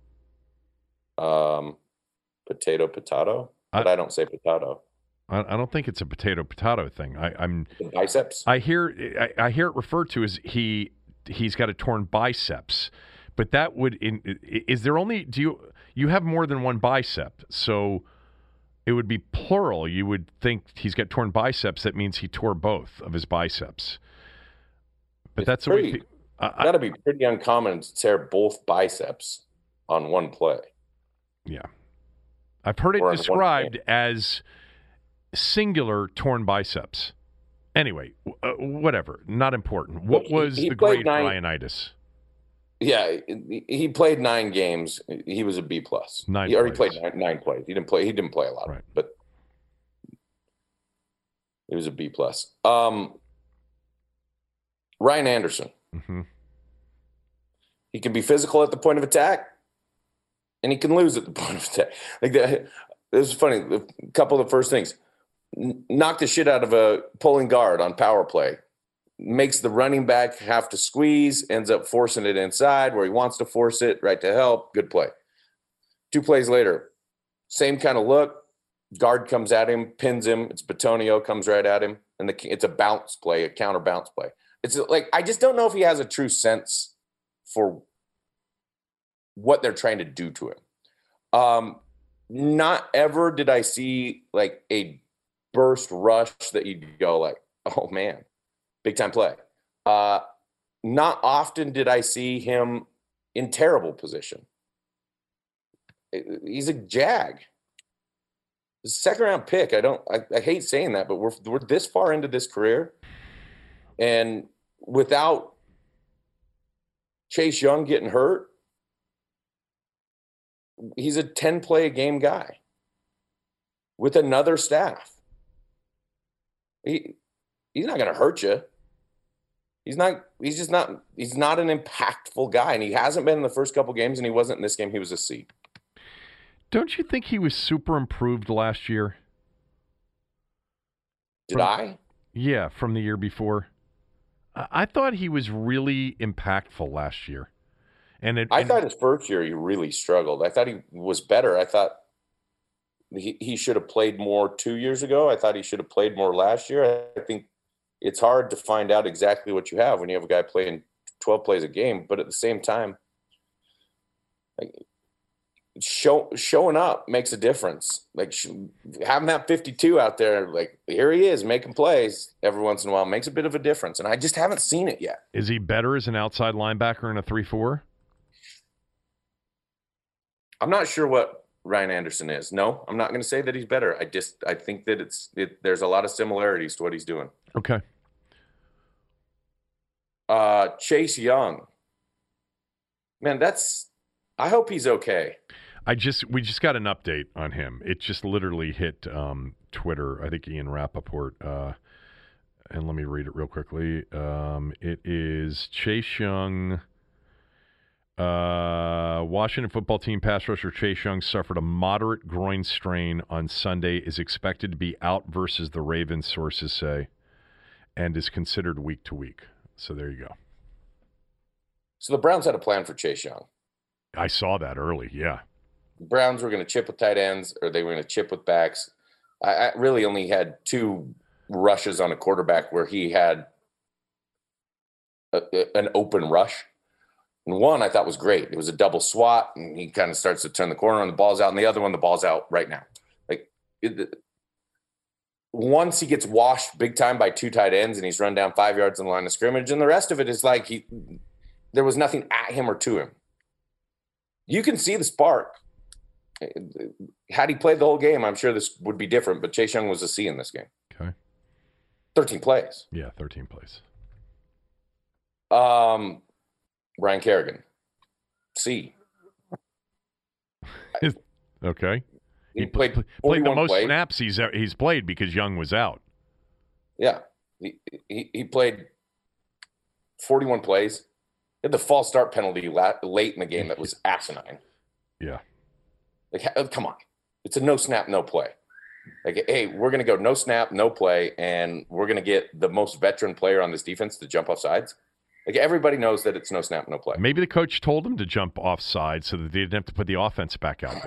[SPEAKER 3] Um, potato, potato. But I, I don't say potato.
[SPEAKER 1] I, I don't think it's a potato, potato thing. I, I'm
[SPEAKER 3] the biceps.
[SPEAKER 1] I hear I, I hear it referred to as he he's got a torn biceps, but that would in is there only do you you have more than one bicep? So it would be plural. You would think he's got torn biceps. That means he tore both of his biceps. But
[SPEAKER 3] it's
[SPEAKER 1] that's
[SPEAKER 3] pretty.
[SPEAKER 1] A way,
[SPEAKER 3] uh, got to be pretty uncommon to tear both biceps on one play.
[SPEAKER 1] Yeah, I've heard it described as singular torn biceps. Anyway, uh, whatever. Not important. What was he, he the grade nine, for Ioannidis?
[SPEAKER 3] Yeah, he played nine games. He was a B plus.
[SPEAKER 1] Nine.
[SPEAKER 3] He already played nine, nine plays. He didn't play. He didn't play a lot,
[SPEAKER 1] right.
[SPEAKER 3] But it was a B plus. Um, Ryan Anderson.
[SPEAKER 1] Mm-hmm.
[SPEAKER 3] He can be physical at the point of attack, and he can lose at the point of attack. Like that. This is funny. A couple of the first things: knock the shit out of a pulling guard on power play. Makes the running back have to squeeze, ends up forcing it inside where he wants to force it, right to help. Good play. Two plays later, same kind of look. Guard comes at him, pins him. It's Bitonio comes right at him, and the, it's a bounce play, a counter bounce play. It's like I just don't know if he has a true sense for what they're trying to do to him. Um, not ever did I see like a burst rush that you go like, oh man. Big time play. Uh, not often did I see him in terrible position. He's a jag. Second round pick. I don't. I, I hate saying that, but we're we're this far into this career, and without Chase Young getting hurt, he's a ten-play a game guy with another staff. He he's not going to hurt you. He's not. He's just not. He's not an impactful guy, and he hasn't been in the first couple games, and he wasn't in this game. He was a C.
[SPEAKER 1] Don't you think he was super improved last year?
[SPEAKER 3] Did
[SPEAKER 1] from,
[SPEAKER 3] I?
[SPEAKER 1] Yeah, from the year before. I, I thought he was really impactful last year, and it,
[SPEAKER 3] I
[SPEAKER 1] and,
[SPEAKER 3] thought his first year he really struggled. I thought he was better. I thought he he should have played more two years ago. I thought he should have played more last year. I think it's hard to find out exactly what you have when you have a guy playing twelve plays a game, but at the same time, like, show, showing up makes a difference. Like sh- having that fifty-two out there, like here he is making plays every once in a while makes a bit of a difference, and I just haven't seen it yet.
[SPEAKER 1] Is he better as an outside linebacker in a three four?
[SPEAKER 3] I'm not sure what Ryan Anderson is. No, I'm not going to say that he's better. I just I think that it's it, there's a lot of similarities to what he's doing.
[SPEAKER 1] Okay.
[SPEAKER 3] Uh, Chase Young. Man, that's I hope he's okay.
[SPEAKER 1] I just we just got an update on him. It just literally hit um, Twitter. I think Ian Rappaport. Uh, and let me read it real quickly. Um, it is Chase Young. Uh, Washington football team pass rusher Chase Young suffered a moderate groin strain on Sunday, is expected to be out versus the Ravens, sources say, and is considered week to week. So there you go.
[SPEAKER 3] So the Browns had a plan for Chase Young.
[SPEAKER 1] I saw that early, yeah.
[SPEAKER 3] The Browns were going to chip with tight ends, or they were going to chip with backs. I, I really only had two rushes on a quarterback where he had a, a, an open rush. And one I thought was great. It was a double swat, and he kind of starts to turn the corner, and the ball's out. And the other one, the ball's out right now. Like it, once he gets washed big time by two tight ends, and he's run down five yards in the line of scrimmage, and the rest of it is like he there was nothing at him or to him. You can see the spark. Had he played the whole game, I'm sure this would be different. But Chase Young was a C in this game.
[SPEAKER 1] Okay,
[SPEAKER 3] thirteen plays.
[SPEAKER 1] Yeah, thirteen plays.
[SPEAKER 3] Um. Ryan Kerrigan, C.
[SPEAKER 1] Okay.
[SPEAKER 3] He,
[SPEAKER 1] He
[SPEAKER 3] played
[SPEAKER 1] played the most
[SPEAKER 3] plays.
[SPEAKER 1] snaps he's he's played because Young was out.
[SPEAKER 3] Yeah, he, he he played forty-one plays. He had the false start penalty la- late in the game that was asinine.
[SPEAKER 1] Yeah.
[SPEAKER 3] Like, come on, it's a no snap, no play. Like, hey, we're gonna go no snap, no play, and we're gonna get the most veteran player on this defense to jump off sides. Like, everybody knows that it's no snap, no play.
[SPEAKER 1] Maybe the coach told him to jump offside so that they didn't have to put the offense back out.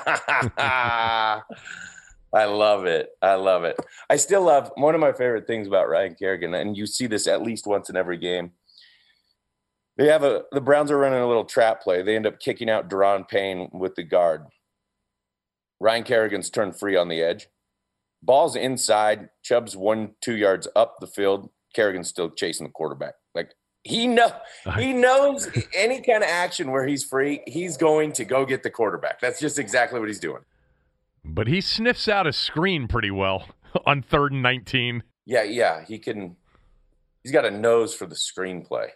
[SPEAKER 3] I love it. I love it. I still love one of my favorite things about Ryan Kerrigan, and you see this at least once in every game. They have a the Browns are running a little trap play. They end up kicking out Daron Payne with the guard. Ryan Kerrigan's turned free on the edge. Ball's inside. Chubb's one, two yards up the field. Kerrigan's still chasing the quarterback. Like, He know he knows any kind of action where he's free, he's going to go get the quarterback. That's just exactly what he's doing.
[SPEAKER 1] But he sniffs out a screen pretty well on third and nineteen.
[SPEAKER 3] Yeah, yeah, he can. He's got a nose for the screenplay.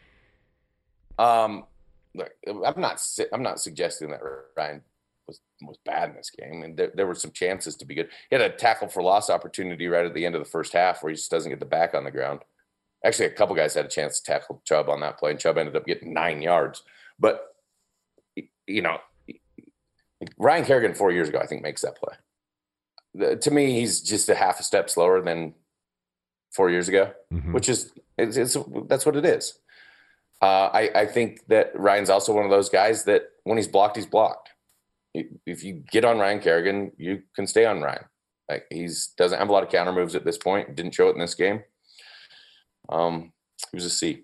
[SPEAKER 3] Um, look, I'm not. I'm not suggesting that Ryan was was bad in this game, and there, there were some chances to be good. He had a tackle for loss opportunity right at the end of the first half where he just doesn't get the back on the ground. Actually, a couple guys had a chance to tackle Chubb on that play, and Chubb ended up getting nine yards. But, you know, Ryan Kerrigan four years ago, I think, makes that play. The, to me, he's just a half a step slower than four years ago, mm-hmm. which is it's, it's, that's what it is. Uh, I, I think that Ryan's also one of those guys that when he's blocked, he's blocked. If you get on Ryan Kerrigan, you can stay on Ryan. Like, he's doesn't have a lot of counter moves at this point. Didn't show it in this game. Um, he was a C.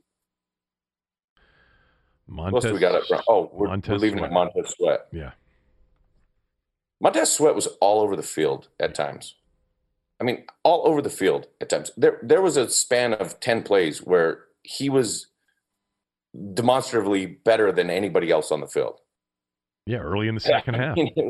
[SPEAKER 1] Montez,
[SPEAKER 3] what else we got up front? Oh, we're,
[SPEAKER 1] Montez
[SPEAKER 3] we're leaving
[SPEAKER 1] Sweat.
[SPEAKER 3] at Montez Sweat.
[SPEAKER 1] Yeah.
[SPEAKER 3] Montez Sweat was all over the field at times. I mean, all over the field at times. There, there was a span of ten plays where he was demonstrably better than anybody else on the field.
[SPEAKER 1] Yeah, early in the second
[SPEAKER 3] yeah,
[SPEAKER 1] half.
[SPEAKER 3] I mean,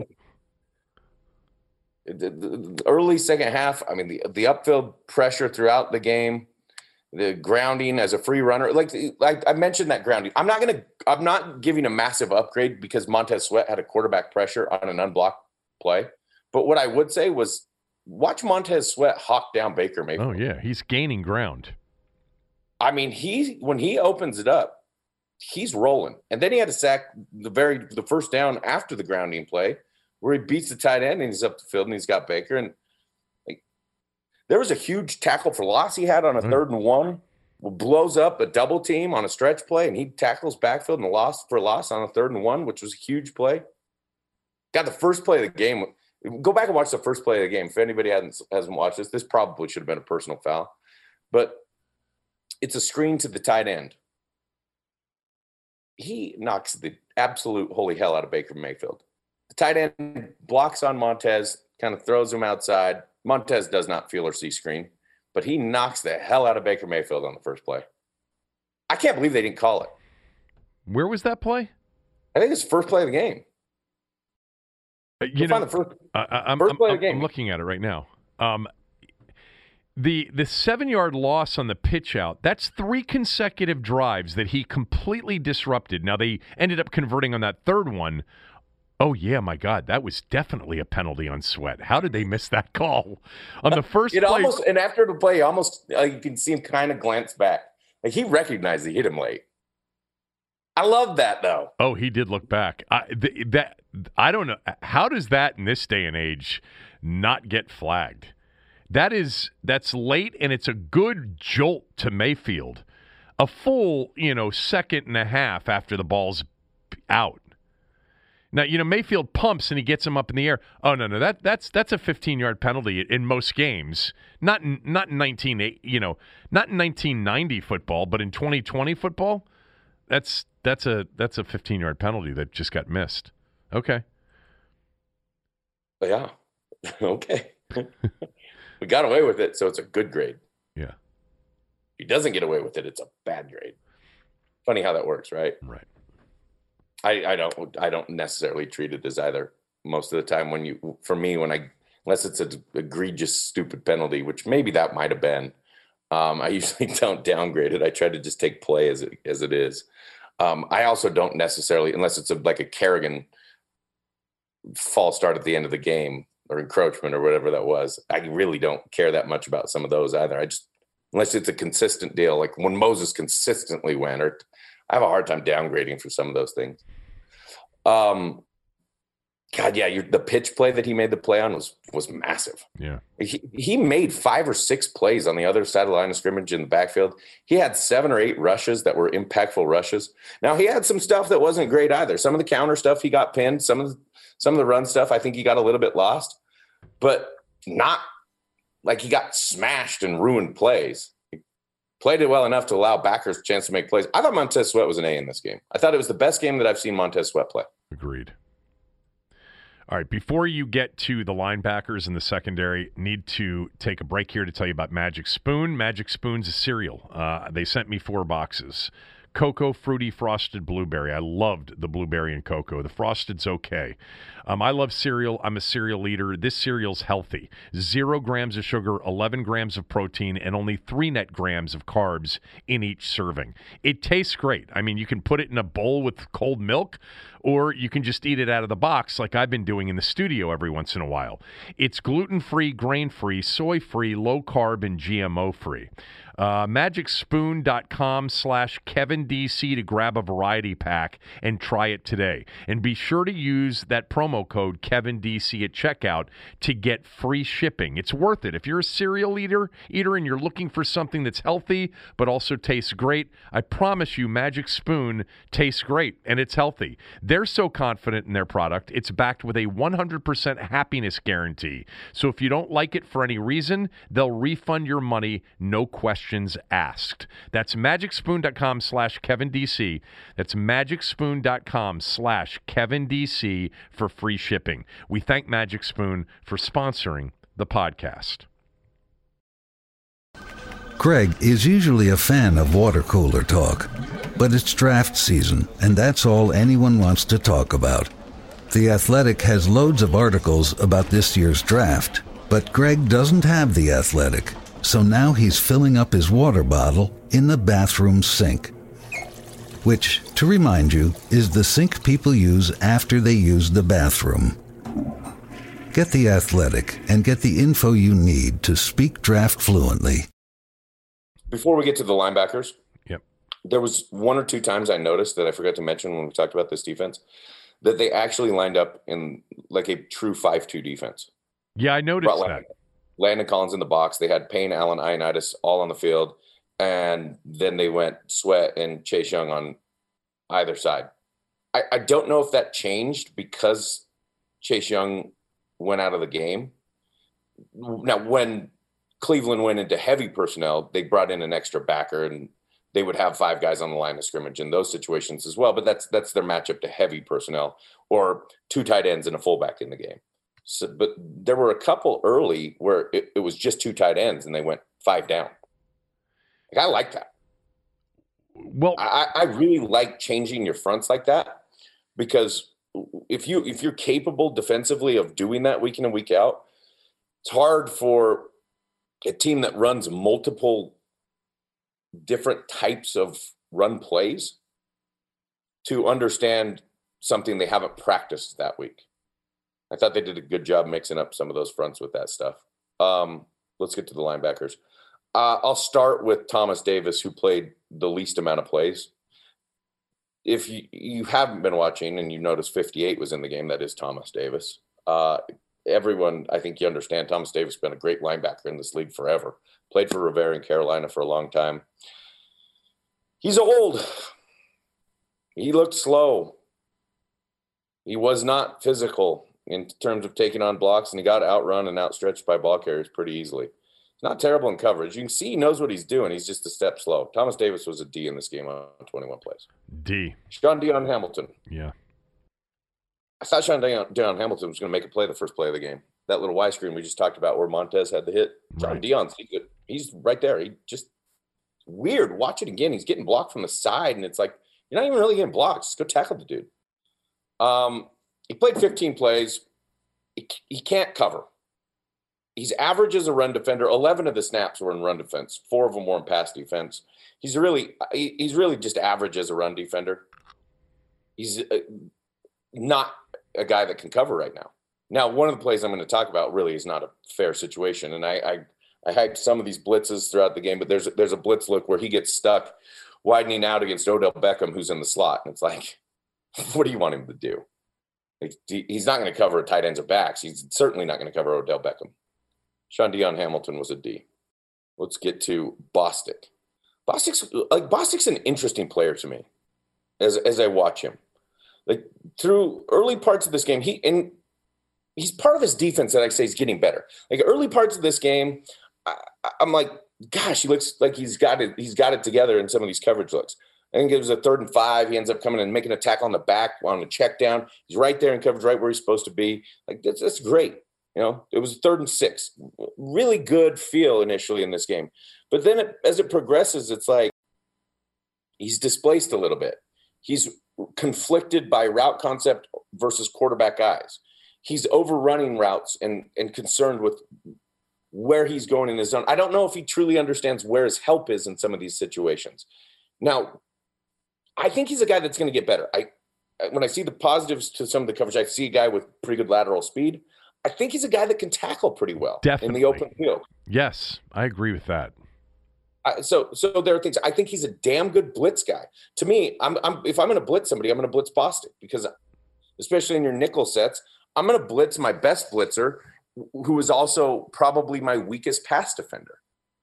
[SPEAKER 3] the, the, the early second half, I mean, the, the upfield pressure throughout the game, the grounding as a free runner. Like, like I mentioned that grounding. I'm not going to, I'm not giving a massive upgrade because Montez Sweat had a quarterback pressure on an unblocked play. But what I would say was watch Montez Sweat hawk down Baker Mayfield.
[SPEAKER 1] Oh, yeah. He's gaining ground.
[SPEAKER 3] I mean, he, when he opens it up, he's rolling. And then he had a sack the very, the first down after the grounding play where he beats the tight end and he's up the field and he's got Baker. And like, there was a huge tackle for loss he had on a mm. third and one, blows up a double team on a stretch play, and he tackles backfield and loss for loss on a third and one, which was a huge play. Got the first play of the game. Go back and watch the first play of the game. If anybody hasn't hasn't watched this, this probably should have been a personal foul. But it's a screen to the tight end. He knocks the absolute holy hell out of Baker Mayfield. The tight end blocks on Montez, kind of throws him outside. Montez does not feel or see screen, but he knocks the hell out of Baker Mayfield on the first play. I can't believe they didn't call it.
[SPEAKER 1] Where was that play?
[SPEAKER 3] I think it's the first play of the game.
[SPEAKER 1] Uh, you know,
[SPEAKER 3] the first,
[SPEAKER 1] I, I'm,
[SPEAKER 3] first play
[SPEAKER 1] I'm,
[SPEAKER 3] of the game.
[SPEAKER 1] I'm looking at it right now. Um, the the seven-yard loss on the pitch out, that's three consecutive drives that he completely disrupted. Now, they ended up converting on that third one. Oh, yeah, my God, that was definitely a penalty on Sweat. How did they miss that call? On the first
[SPEAKER 3] it
[SPEAKER 1] play.
[SPEAKER 3] Almost, and after the play, almost uh, you can see him kind of glance back. Like he recognized he hit him late. I love that, though.
[SPEAKER 1] Oh, he did look back. I, th- that I don't know. How does that in this day and age not get flagged? That is, that's late, and it's a good jolt to Mayfield. A full, you know, second and a half after the ball's out. Now, you know, Mayfield pumps and he gets him up in the air. Oh, no, no, that that's that's a fifteen-yard penalty in most games. Not in, not in nineteen, you know, not in nineteen ninety football, but in twenty twenty football, that's that's a that's a fifteen-yard penalty that just got missed. Okay.
[SPEAKER 3] Yeah. Okay. We got away with it, so it's a good grade.
[SPEAKER 1] Yeah.
[SPEAKER 3] If he doesn't get away with it, it's a bad grade. Funny how that works, right?
[SPEAKER 1] Right.
[SPEAKER 3] I, I don't I don't necessarily treat it as either. Most of the time when you, for me, when I, unless it's an egregious, stupid penalty, which maybe that might have been, um, I usually don't downgrade it. I try to just take play as it, as it is. Um, I also don't necessarily, unless it's a, like a Kerrigan false start at the end of the game or encroachment or whatever that was, I really don't care that much about some of those either. I just, unless it's a consistent deal, like when Moses consistently went, or I have a hard time downgrading for some of those things. Um, God, yeah, you're, the pitch play that he made the play on was was massive.
[SPEAKER 1] Yeah,
[SPEAKER 3] he he made five or six plays on the other side of the line of scrimmage in the backfield. He had seven or eight rushes that were impactful rushes. Now he had some stuff that wasn't great either. Some of the counter stuff he got pinned. Some of the, some of the run stuff I think he got a little bit lost, but not like he got smashed and ruined plays. He played it well enough to allow backers a chance to make plays. I thought Montez Sweat was an A in this game. I thought it was the best game that I've seen Montez Sweat play.
[SPEAKER 1] Agreed. All right, before you get to the linebackers in the secondary, need to take a break here to tell you about Magic Spoon. Magic Spoon's a cereal. Uh, they sent me four boxes. Cocoa, fruity, frosted blueberry. I loved the blueberry and cocoa. The frosted's okay. Um, I love cereal. I'm a cereal eater. This cereal's healthy. Zero grams of sugar, eleven grams of protein, and only three net grams of carbs in each serving. It tastes great. I mean, you can put it in a bowl with cold milk, or you can just eat it out of the box like I've been doing in the studio every once in a while. It's gluten-free, grain-free, soy-free, low-carb, and G M O-free. Uh, magicspoon.com slash KevinDC to grab a variety pack and try it today. And be sure to use that promo code KevinDC at checkout to get free shipping. It's worth it. If you're a cereal eater, eater and you're looking for something that's healthy but also tastes great, I promise you Magic Spoon tastes great and it's healthy. They're so confident in their product, it's backed with a one hundred percent happiness guarantee. So if you don't like it for any reason, they'll refund your money, no question asked. That's magicspoon.com slash KevinDC. That's magicspoon.com slash KevinDC for free shipping. We thank Magic Spoon for sponsoring the podcast.
[SPEAKER 4] Greg is usually a fan of water cooler talk, but it's draft season, and that's all anyone wants to talk about. The Athletic has loads of articles about this year's draft, but Greg doesn't have The Athletic. So now he's filling up his water bottle in the bathroom sink, which, to remind you, is the sink people use after they use the bathroom. Get The Athletic and get the info you need to speak draft fluently.
[SPEAKER 3] Before we get to the linebackers,
[SPEAKER 1] Yep.
[SPEAKER 3] there was one or two times I noticed that I forgot to mention when we talked about this defense, that they actually lined up in like a true five two defense.
[SPEAKER 1] Yeah, I noticed
[SPEAKER 3] Brought
[SPEAKER 1] that.
[SPEAKER 3] Landon, Landon Collins in the box. They had Payne, Allen, Ioannidis all on the field. And then they went Sweat and Chase Young on either side. I, I don't know if that changed because Chase Young went out of the game. Now, when Cleveland went into heavy personnel, they brought in an extra backer, and they would have five guys on the line of scrimmage in those situations as well. But that's that's their matchup to heavy personnel, or two tight ends and a fullback in the game. So, but there were a couple early where it, it was just two tight ends, and they went five down. Like, I like that.
[SPEAKER 1] Well,
[SPEAKER 3] I, I really like changing your fronts like that, because if you if you're capable defensively of doing that week in and week out, it's hard for a team that runs multiple different types of run plays to understand something they haven't practiced that week. I thought they did a good job mixing up some of those fronts with that stuff. Um, let's get to the linebackers. Uh, I'll start with Thomas Davis, who played the least amount of plays. If you, you haven't been watching and you noticed fifty-eight was in the game, that is Thomas Davis. Uh, everyone, I think you understand, Thomas Davis has been a great linebacker in this league forever. Played for Rivera in Carolina for a long time. He's old. He looked slow. He was not physical in terms of taking on blocks, and he got outrun and outstretched by ball carriers pretty easily. He's not terrible in coverage. You can see he knows what he's doing. He's just a step slow. Thomas Davis was a D in this game on twenty-one plays.
[SPEAKER 1] D.
[SPEAKER 3] Sean Dion Hamilton.
[SPEAKER 1] Yeah.
[SPEAKER 3] I thought Sean Dion, Dion Hamilton was going to make a play the first play of the game. That little Y screen we just talked about where Montez had the hit. Sean
[SPEAKER 1] Right.
[SPEAKER 3] Dion's he's, he's right there. He just weird. Watch it again. He's getting blocked from the side, and it's like, you're not even really getting blocked. Just go tackle the dude. Um, he played fifteen plays. He, he can't cover. He's average as a run defender. eleven of the snaps were in run defense. Four of them were in pass defense. He's really he, he's really just average as a run defender. He's uh, not a guy that can cover right now. Now, one of the plays I'm going to talk about really is not a fair situation, and I I, I hyped some of these blitzes throughout the game, but there's a, there's a blitz look where he gets stuck widening out against Odell Beckham, who's in the slot, and it's like, what do you want him to do? He's not going to cover tight ends or backs. He's certainly not going to cover Odell Beckham. Sean Dion Hamilton was a D. Let's get to Bostic. Bostic's like Bostic's an interesting player to me as as I watch him. Like through early parts of this game, he and he's part of this defense that I say is getting better. Like early parts of this game, I, I'm like, gosh, he looks like he's got it. He's got it together in some of these coverage looks. I think it was a third and five. He ends up coming and making a tackle on the back on the check down. He's right there in coverage, right where he's supposed to be. Like that's, that's great. You know, it was third and six. Really good feel initially in this game. But then it, as it progresses, it's like he's displaced a little bit. He's conflicted by route concept versus quarterback eyes. He's overrunning routes and, and concerned with where he's going in his zone. I don't know if he truly understands where his help is in some of these situations. Now, I think he's a guy that's going to get better. I when I see the positives to some of the coverage, I see a guy with pretty good lateral speed. I think he's a guy that can tackle pretty well
[SPEAKER 1] Definitely.
[SPEAKER 3] in the open field.
[SPEAKER 1] Yes, I agree with that.
[SPEAKER 3] Uh, so, so there are things. I think he's a damn good blitz guy. To me, I'm, I'm if I'm going to blitz somebody, I'm going to blitz Bostic because, especially in your nickel sets, I'm going to blitz my best blitzer, who is also probably my weakest pass defender.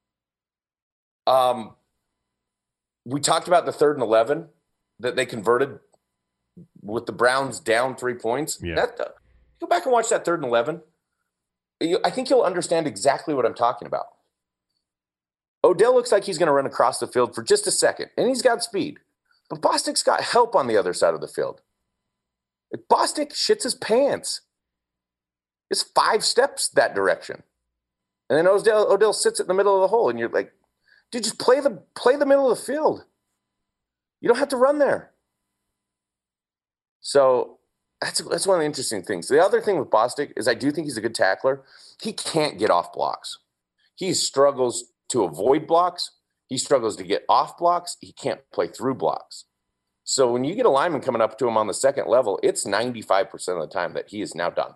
[SPEAKER 3] Um, we talked about the third and eleven that they converted with the Browns down three points.
[SPEAKER 1] Yeah.
[SPEAKER 3] That, uh, go back and watch that third and eleven. You, I think you'll understand exactly what I'm talking about. Odell looks like he's going to run across the field for just a second, and he's got speed. But Bostic's got help on the other side of the field. If Bostic shits his pants, it's five steps that direction. And then Odell, Odell sits in the middle of the hole, and you're like, dude, just play the play the middle of the field. You don't have to run there. So that's that's one of the interesting things. The other thing with Bostic is I do think he's a good tackler. He can't get off blocks. He struggles to avoid blocks. He struggles to get off blocks. He can't play through blocks. So when you get a lineman coming up to him on the second level, it's ninety-five percent of the time that he is now done.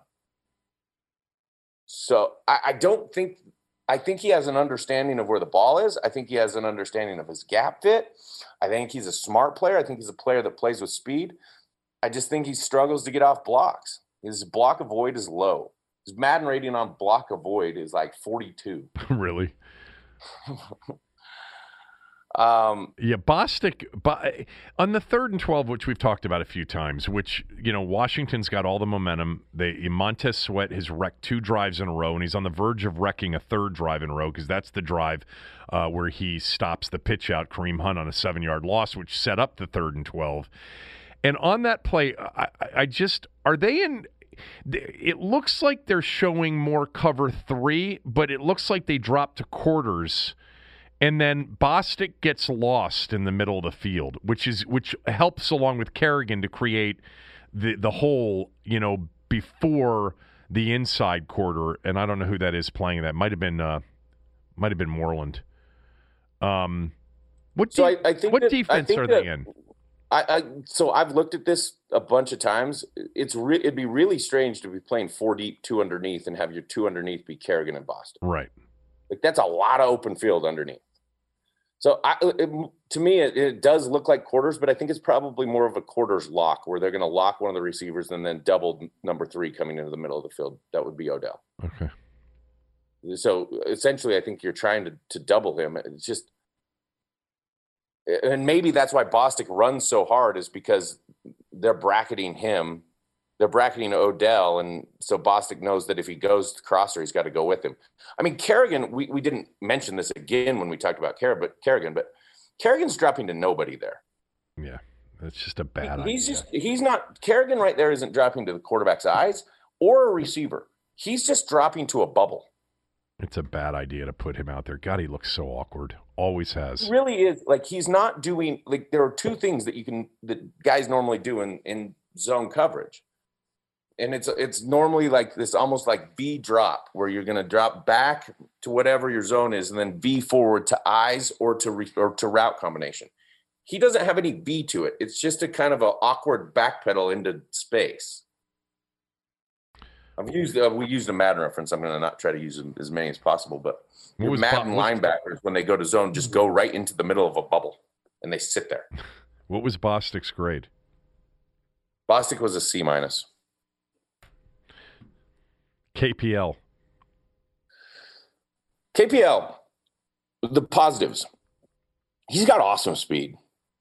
[SPEAKER 3] So I, I don't think – I think he has an understanding of where the ball is. I think he has an understanding of his gap fit. I think he's a smart player. I think he's a player that plays with speed. I just think he struggles to get off blocks. His block avoid is low. His Madden rating on block avoid is like forty-two.
[SPEAKER 1] Really?
[SPEAKER 3] Um,
[SPEAKER 1] yeah, Bostic Bo- on the third and twelve, which we've talked about a few times, which, you know, Washington's got all the momentum. They Montez Sweat has wrecked two drives in a row, and he's on the verge of wrecking a third drive in a row because that's the drive uh, where he stops the pitch out, Kareem Hunt, on a seven-yard loss, which set up the third and twelve. And on that play, I, I just – are they in – it looks like they're showing more cover three, but it looks like they dropped to quarters. And then Bostic gets lost in the middle of the field, which is which helps along with Kerrigan to create the the hole, you know, before the inside quarter. And I don't know who that is playing that. Might have been uh, might have been Moreland. Um, what
[SPEAKER 3] so
[SPEAKER 1] de-
[SPEAKER 3] I, I think
[SPEAKER 1] what
[SPEAKER 3] that,
[SPEAKER 1] defense
[SPEAKER 3] think
[SPEAKER 1] are
[SPEAKER 3] that,
[SPEAKER 1] they in?
[SPEAKER 3] I, I so I've looked at this a bunch of times. It's re- it'd be really strange to be playing four deep, two underneath, and have your two underneath be Kerrigan and Bostic.
[SPEAKER 1] Right.
[SPEAKER 3] Like that's a lot of open field underneath. So I, it, to me, it, it does look like quarters, but I think it's probably more of a quarters lock where they're going to lock one of the receivers and then double number three coming into the middle of the field. That would be Odell.
[SPEAKER 1] Okay.
[SPEAKER 3] So essentially, I think you're trying to, to double him. It's just, and maybe that's why Bostic runs so hard is because they're bracketing him. They're bracketing Odell, and so Bostic knows that if he goes to crosser, he's got to go with him. I mean, Kerrigan, we, we didn't mention this again when we talked about Kerrigan, but Kerrigan, but Kerrigan's dropping to nobody there.
[SPEAKER 1] Yeah, that's just a bad
[SPEAKER 3] he's
[SPEAKER 1] idea.
[SPEAKER 3] Just, he's not – Kerrigan right there isn't dropping to the quarterback's eyes or a receiver. He's just dropping to a bubble.
[SPEAKER 1] It's a bad idea to put him out there. God, he looks so awkward. Always has.
[SPEAKER 3] He really is. Like, he's not doing – like, there are two things that you can – that guys normally do in, in zone coverage. And it's it's normally like this almost like V drop where you're going to drop back to whatever your zone is and then V forward to eyes or to re, or to route combination. He doesn't have any V to it. It's just a kind of an awkward backpedal into space. I've used uh, we used a Madden reference. I'm going to not try to use as many as possible, but your Madden Bob, linebackers when they go to zone just go right into the middle of a bubble and they sit there.
[SPEAKER 1] What was Bostic's grade?
[SPEAKER 3] Bostic was a C minus.
[SPEAKER 1] K P L.
[SPEAKER 3] K P L, the positives. He's got awesome speed.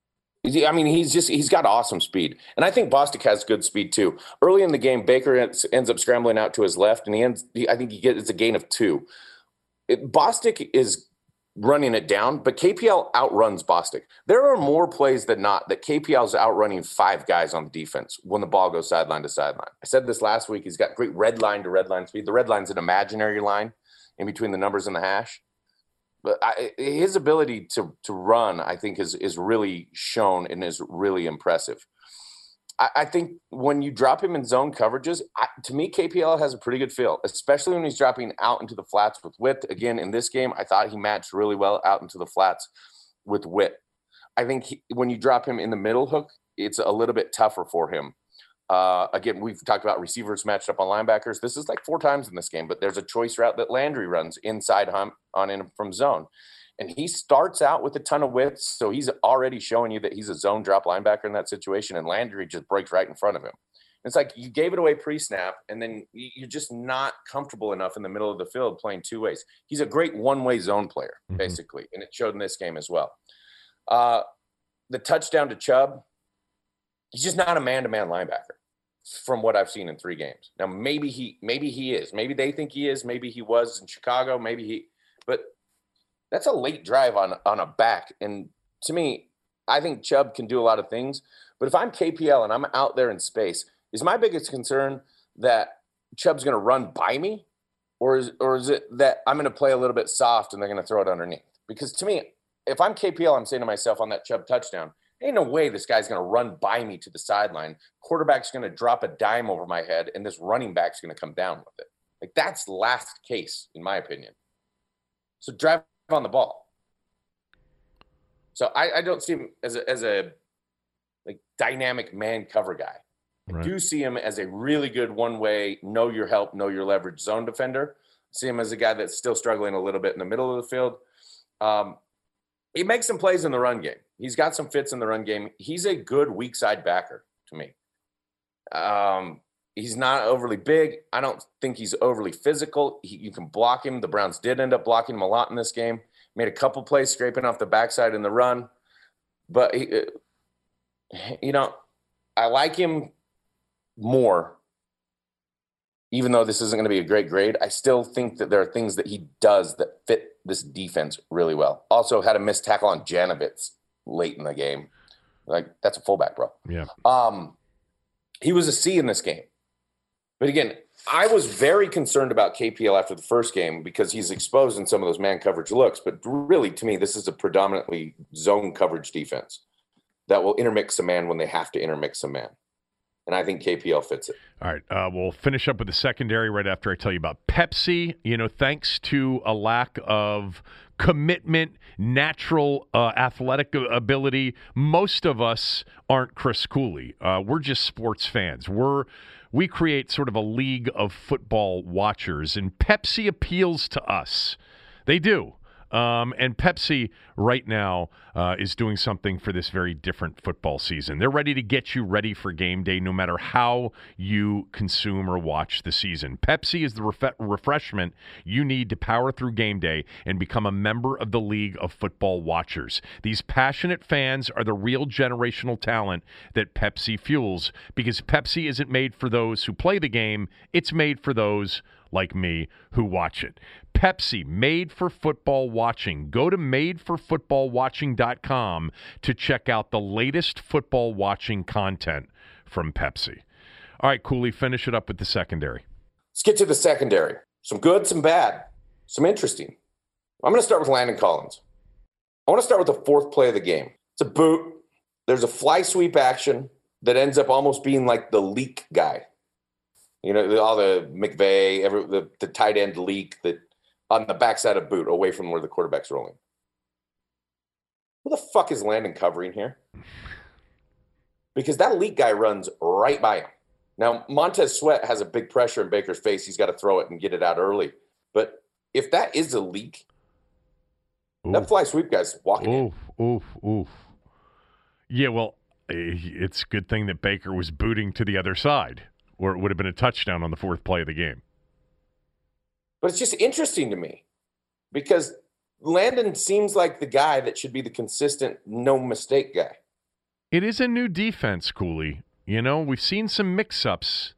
[SPEAKER 3] I mean, he's just, he's got awesome speed. And I think Bostic has good speed too. Early in the game, Baker ends, ends up scrambling out to his left, and he ends, he, I think he gets, it's a gain of two. It, Bostic is running it down, but K P L outruns Bostic. There are more plays than not that K P L is outrunning five guys on the defense when the ball goes sideline to sideline. I said this last week. He's got great red line to red line speed. The red line's an imaginary line in between the numbers and the hash. But I, his ability to to run, I think, is is really shown and is really impressive. I, I think when you drop him in zone coverages, I, to me, K P L has a pretty good feel, especially when he's dropping out into the flats with Witt. Again, in this game, I thought he matched really well out into the flats with Witt. I think he, when you drop him in the middle hook, it's a little bit tougher for him. Uh, again, we've talked about receivers matched up on linebackers. This is like four times in this game, but there's a choice route that Landry runs inside hum, on in from zone. And he starts out with a ton of width, so he's already showing you that he's a zone drop linebacker in that situation, and Landry just breaks right in front of him. It's like you gave it away pre-snap, and then you're just not comfortable enough in the middle of the field playing two ways. He's a great one-way zone player, mm-hmm. basically, and it showed in this game as well. Uh, the touchdown to Chubb, he's just not a man-to-man linebacker from what I've seen in three games. Now, maybe he maybe he is. Maybe they think he is. Maybe he was in Chicago. Maybe he – but – that's a late drive on, on a back. And to me, I think Chubb can do a lot of things. But if I'm K P L and I'm out there in space, is my biggest concern that Chubb's going to run by me? Or is, or is it that I'm going to play a little bit soft and they're going to throw it underneath? Because to me, if I'm K P L, I'm saying to myself on that Chubb touchdown, ain't no way this guy's going to run by me to the sideline. Quarterback's going to drop a dime over my head, and this running back's going to come down with it. Like, that's last case, in my opinion. So drive on the ball. So I, I don't see him as a, as a like dynamic man cover guy.
[SPEAKER 1] Right.
[SPEAKER 3] I do see him as a really good one-way, know your help, know your leverage zone defender. See him as a guy that's still struggling a little bit in the middle of the field. Um, he makes some plays in the run game. He's got some fits in the run game. He's a good weak side backer to me. Um, he's not overly big. I don't think he's overly physical. He, you can block him. The Browns did end up blocking him a lot in this game. Made a couple plays scraping off the backside in the run. But, he, you know, I like him more. Even though this isn't going to be a great grade, I still think that there are things that he does that fit this defense really well. Also had a missed tackle on Janovitz late in the game. Like, that's a fullback, bro.
[SPEAKER 1] Yeah.
[SPEAKER 3] Um, he was a C in this game. But again, I was very concerned about K P L after the first game because he's exposed in some of those man coverage looks. But really, to me, this is a predominantly zone coverage defense that will intermix a man when they have to intermix a man. And I think K P L fits it.
[SPEAKER 1] All right. Uh, we'll finish up with the secondary right after I tell you about Pepsi. You know, thanks to a lack of commitment, natural uh, athletic ability, most of us aren't Chris Cooley. Uh, we're just sports fans. We're we create sort of a league of football watchers, and Pepsi appeals to us. They do. Um, and Pepsi right now uh, is doing something for this very different football season. They're ready to get you ready for game day no matter how you consume or watch the season. Pepsi is the ref- refreshment you need to power through game day and become a member of the League of Football Watchers. These passionate fans are the real generational talent that Pepsi fuels because Pepsi isn't made for those who play the game. It's made for those like me who watch it. Pepsi, made for football watching. Go to made for football watching dot com to check out the latest football watching content from Pepsi. All right, Cooley, finish it up with the secondary.
[SPEAKER 3] Let's get to the secondary. Some good, some bad, some interesting. I'm going to start with Landon Collins. I want to start with the fourth play of the game. It's a boot. There's a fly sweep action that ends up almost being like the leak guy. You know, all the McVay, every, the, the tight end leak that on the backside of boot away from where the quarterback's rolling. Who the fuck is Landon covering here? Because that leak guy runs right by him. Now, Montez Sweat has a big pressure in Baker's face. He's got to throw it and get it out early. But if that is a leak, oof. That fly sweep guy's walking
[SPEAKER 1] oof, in. Oof, oof. Yeah, well, it's a good thing that Baker was booting to the other side, or it would have been a touchdown on the fourth play of the game.
[SPEAKER 3] But it's just interesting to me because Landon seems like the guy that should be the consistent, no mistake guy.
[SPEAKER 1] It is a new defense, Cooley. You know, we've seen some mix-ups.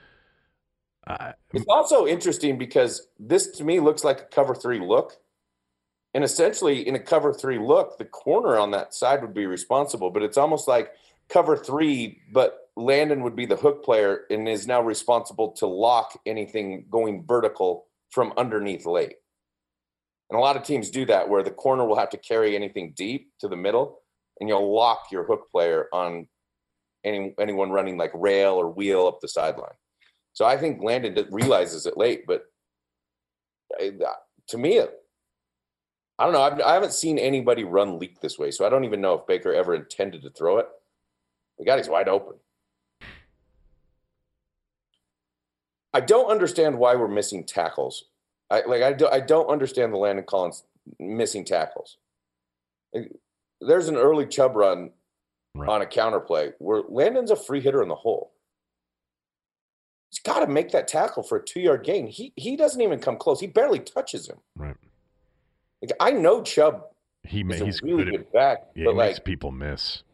[SPEAKER 1] Uh,
[SPEAKER 3] it's also interesting because this, to me, looks like a cover three look. And essentially, in a cover three look, the corner on that side would be responsible. But it's almost like cover three, but Landon would be the hook player and is now responsible to lock anything going vertical from underneath late. And a lot of teams do that where the corner will have to carry anything deep to the middle and you'll lock your hook player on any anyone running like rail or wheel up the sideline. So I think Landon realizes it late, but to me, I don't know. I've, I haven't seen anybody run leak this way, so I don't even know if Baker ever intended to throw it. The guy's wide open. I don't understand why we're missing tackles. I like I, do, I don't understand the Landon Collins missing tackles. There's an early Chubb run right on a counter play where Landon's a free hitter in the hole. He's got to make that tackle for a two-yard gain. He he doesn't even come close. He barely touches him.
[SPEAKER 1] Right.
[SPEAKER 3] Like, I know Chubb
[SPEAKER 1] he may,
[SPEAKER 3] is a
[SPEAKER 1] he's
[SPEAKER 3] really
[SPEAKER 1] good,
[SPEAKER 3] good
[SPEAKER 1] at,
[SPEAKER 3] back,
[SPEAKER 1] yeah,
[SPEAKER 3] but
[SPEAKER 1] he
[SPEAKER 3] like
[SPEAKER 1] makes people miss.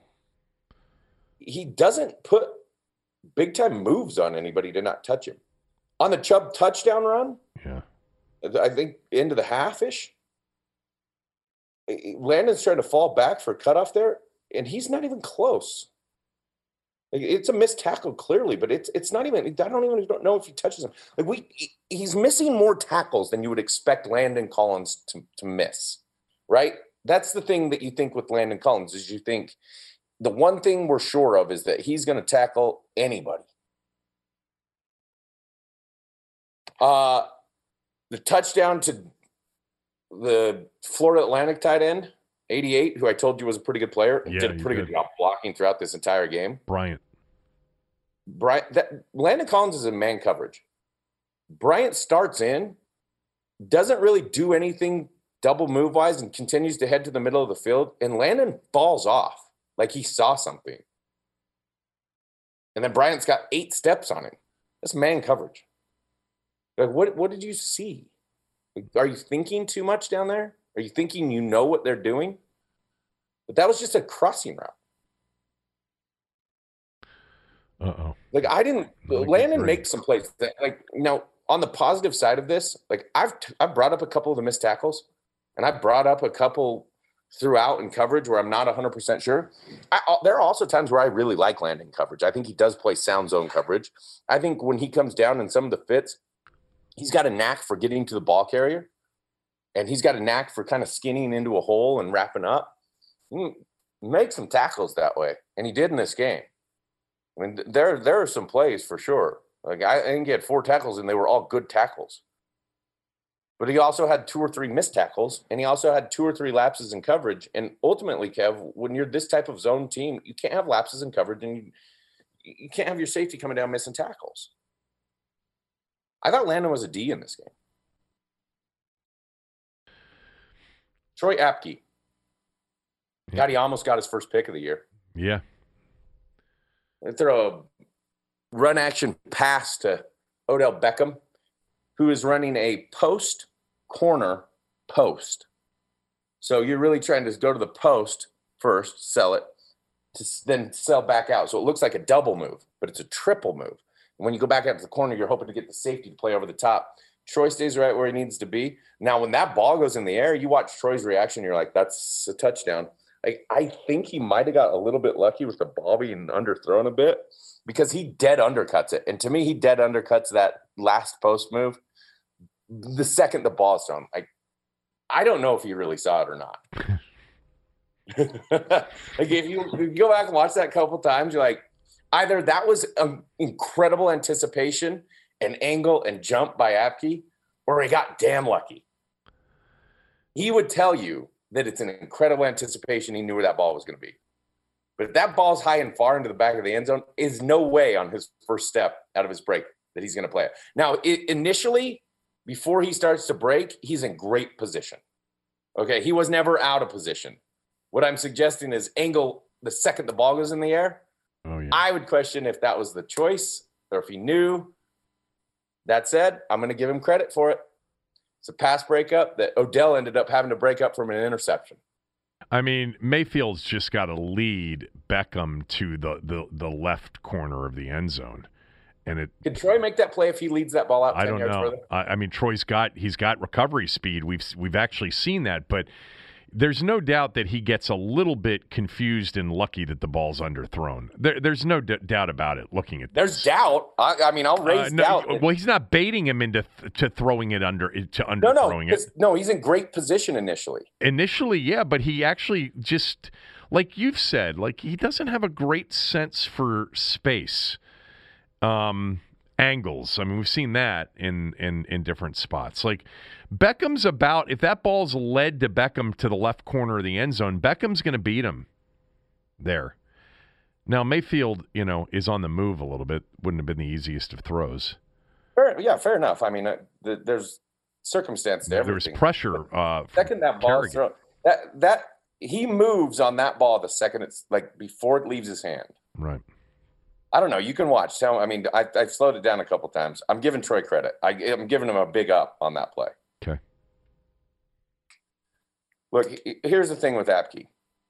[SPEAKER 3] He doesn't put big-time moves on anybody to not touch him. On the Chubb touchdown run,
[SPEAKER 1] yeah,
[SPEAKER 3] I think into the half-ish, Landon's trying to fall back for a cutoff there, and he's not even close. It's a missed tackle clearly, but it's it's not even. I don't even don't know if he touches him. Like we, he's missing more tackles than you would expect Landon Collins to to miss, right? That's the thing that you think with Landon Collins is you think the one thing we're sure of is that he's going to tackle anybody. Uh, the touchdown to the Florida Atlantic tight end, eighty-eight, who I told you was a pretty good player, and
[SPEAKER 1] Yeah,
[SPEAKER 3] did a
[SPEAKER 1] you
[SPEAKER 3] pretty
[SPEAKER 1] did.
[SPEAKER 3] good job blocking throughout this entire game.
[SPEAKER 1] Bryant.
[SPEAKER 3] Bryant, that, Landon Collins is in man coverage. Bryant starts in, doesn't really do anything double move wise, and continues to head to the middle of the field, and Landon falls off like he saw something. And then Bryant's got eight steps on him. That's man coverage. Like, what, what did you see? Are you thinking too much down there? Are you thinking you know what they're doing? But that was just a crossing route.
[SPEAKER 1] Uh-oh.
[SPEAKER 3] Like, I didn't – Landon makes some plays. That, like, you know, on the positive side of this, like, I've I've brought up a couple of the missed tackles, and I've brought up a couple throughout in coverage where I'm not one hundred percent sure. I, there are also times where I really like Landon coverage. I think he does play sound zone coverage. I think when he comes down in some of the fits, he's got a knack for getting to the ball carrier, and he's got a knack for kind of skinning into a hole and wrapping up. He makes some tackles that way, and he did in this game. I mean, there there are some plays for sure. Like, I think he had four tackles, and they were all good tackles. But he also had two or three missed tackles, and he also had two or three lapses in coverage. And ultimately, Kev, when you're this type of zone team, you can't have lapses in coverage, and you, you can't have your safety coming down missing tackles. I thought Landon was a D in this game. Troy Apke. God, he almost got his first pick of the year.
[SPEAKER 1] Yeah.
[SPEAKER 3] They throw a run action pass to Odell Beckham, who is running a post corner post. So you're really trying to go to the post first, sell it, to then sell back out. So it looks like a double move, but it's a triple move. And when you go back out to the corner, you're hoping to get the safety to play over the top. Troy stays right where he needs to be. Now, when that ball goes in the air, you watch Troy's reaction, you're like, that's a touchdown. Like, I think he might have got a little bit lucky with the ball being underthrown a bit because he dead undercuts it. And to me, he dead undercuts that last post move the second the ball's thrown. Like, I don't know if he really saw it or not. Like, if you, if you go back and watch that a couple times, you're like, either that was an incredible anticipation, an angle and jump by Apke, or he got damn lucky. He would tell you that it's an incredible anticipation. He knew where that ball was going to be. But if that ball's high and far into the back of the end zone, is no way on his first step out of his break that he's going to play it. Now, it, initially, before he starts to break, he's in great position. Okay, he was never out of position. What I'm suggesting is angle the second the ball goes in the air.
[SPEAKER 1] Oh, yeah.
[SPEAKER 3] I would question if that was the choice or if he knew. That said, I'm going to give him credit for it. It's a pass breakup that Odell ended up having to break up from an interception.
[SPEAKER 1] I mean, Mayfield's just got to lead Beckham to the, the, the left corner of the end zone. And it
[SPEAKER 3] Can Troy make that play if he leads that ball out
[SPEAKER 1] I
[SPEAKER 3] ten
[SPEAKER 1] don't
[SPEAKER 3] yards
[SPEAKER 1] know.
[SPEAKER 3] further?
[SPEAKER 1] I, I mean, Troy's got he's got recovery speed. We've we've actually seen that, but there's no doubt that he gets a little bit confused and lucky that the ball's underthrown. There, there's no d- doubt about it. Looking at
[SPEAKER 3] There's
[SPEAKER 1] this.
[SPEAKER 3] doubt. I, I mean, I'll raise
[SPEAKER 1] Uh, no,
[SPEAKER 3] doubt.
[SPEAKER 1] well, he's not baiting him into th- to throwing it under to underthrowing
[SPEAKER 3] no, no,
[SPEAKER 1] it.
[SPEAKER 3] 'cause- no. He's in great position initially.
[SPEAKER 1] Initially, yeah, but he actually just, like you've said, like he doesn't have a great sense for space, um, angles. I mean, we've seen that in in in different spots. Like Beckham's about, if that ball's led to Beckham to the left corner of the end zone, Beckham's going to beat him there. Now Mayfield, you know, is on the move a little bit. Wouldn't have been the easiest of throws.
[SPEAKER 3] Fair, yeah, fair enough. I mean, uh, the, there's circumstance to
[SPEAKER 1] There was
[SPEAKER 3] everything.
[SPEAKER 1] pressure. Uh, from
[SPEAKER 3] Second that ball's
[SPEAKER 1] Kerrigan.
[SPEAKER 3] thrown, that that he moves on that ball the second it's like before it leaves his hand.
[SPEAKER 1] Right.
[SPEAKER 3] I don't know. You can watch. Tell, I mean, I, I've slowed it down a couple times. I'm giving Troy credit. I, I'm giving him a big up on that play.
[SPEAKER 1] Okay.
[SPEAKER 3] Look, here's the thing with Apke.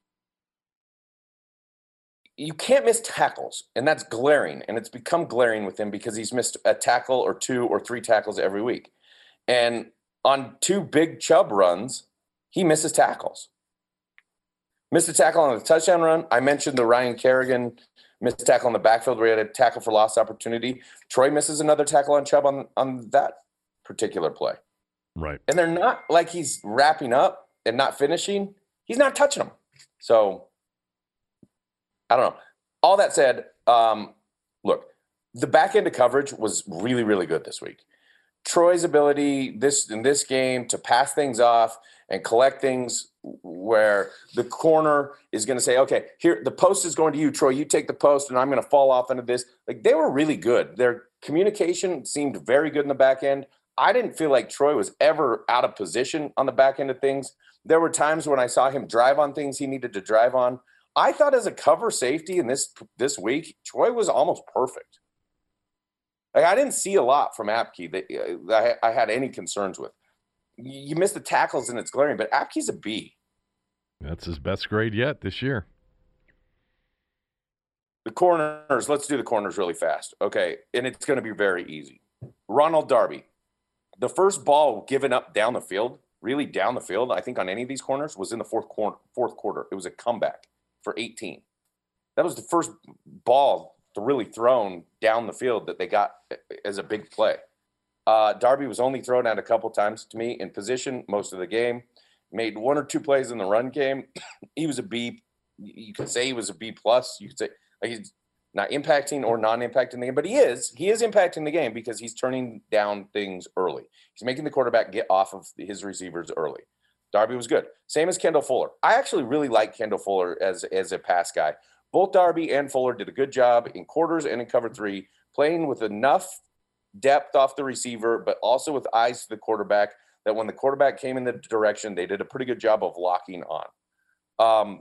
[SPEAKER 3] You can't miss tackles, and that's glaring, and it's become glaring with him because he's missed a tackle or two or three tackles every week. And on two big Chubb runs, he misses tackles. Missed a tackle on the touchdown run. I mentioned the Ryan Kerrigan missed a tackle on the backfield where he had a tackle for lost opportunity. Troy misses another tackle on Chubb on, on that particular play.
[SPEAKER 1] Right.
[SPEAKER 3] And they're not like he's wrapping up and not finishing. He's not touching them. So, I don't know. All that said, um, look, the back end of coverage was really, really good this week. Troy's ability this in this game to pass things off and collect things where the corner is going to say, okay, here, the post is going to you, Troy, you take the post and I'm going to fall off into this. Like, they were really good. Their communication seemed very good in the back end. I didn't feel like Troy was ever out of position on the back end of things. There were times when I saw him drive on things he needed to drive on. I thought as a cover safety in this, this week, Troy was almost perfect. Like, I didn't see a lot from Apke that I, I had any concerns with. You miss the tackles and it's glaring, but Apke's a B.
[SPEAKER 1] That's his best grade yet this year.
[SPEAKER 3] The corners, let's do the corners really fast. Okay, and it's going to be very easy. Ronald Darby, the first ball given up down the field, really down the field, I think on any of these corners, was in the fourth quarter. Fourth quarter. It was a comeback for eighteen. That was the first ball really thrown down the field that they got as a big play. Uh, Darby was only thrown out a couple times to me in position most of the game. Made one or two plays in the run game. He was a B. You could say he was a B plus. You could say like, he's not impacting or non-impacting the game, but he is. He is impacting the game because he's turning down things early. He's making the quarterback get off of his receivers early. Darby was good. Same as Kendall Fuller. I actually really like Kendall Fuller as as a pass guy. Both Darby and Fuller did a good job in quarters and in cover three, playing with enough depth off the receiver, but also with eyes to the quarterback, that when the quarterback came in the direction, they did a pretty good job of locking on. Um,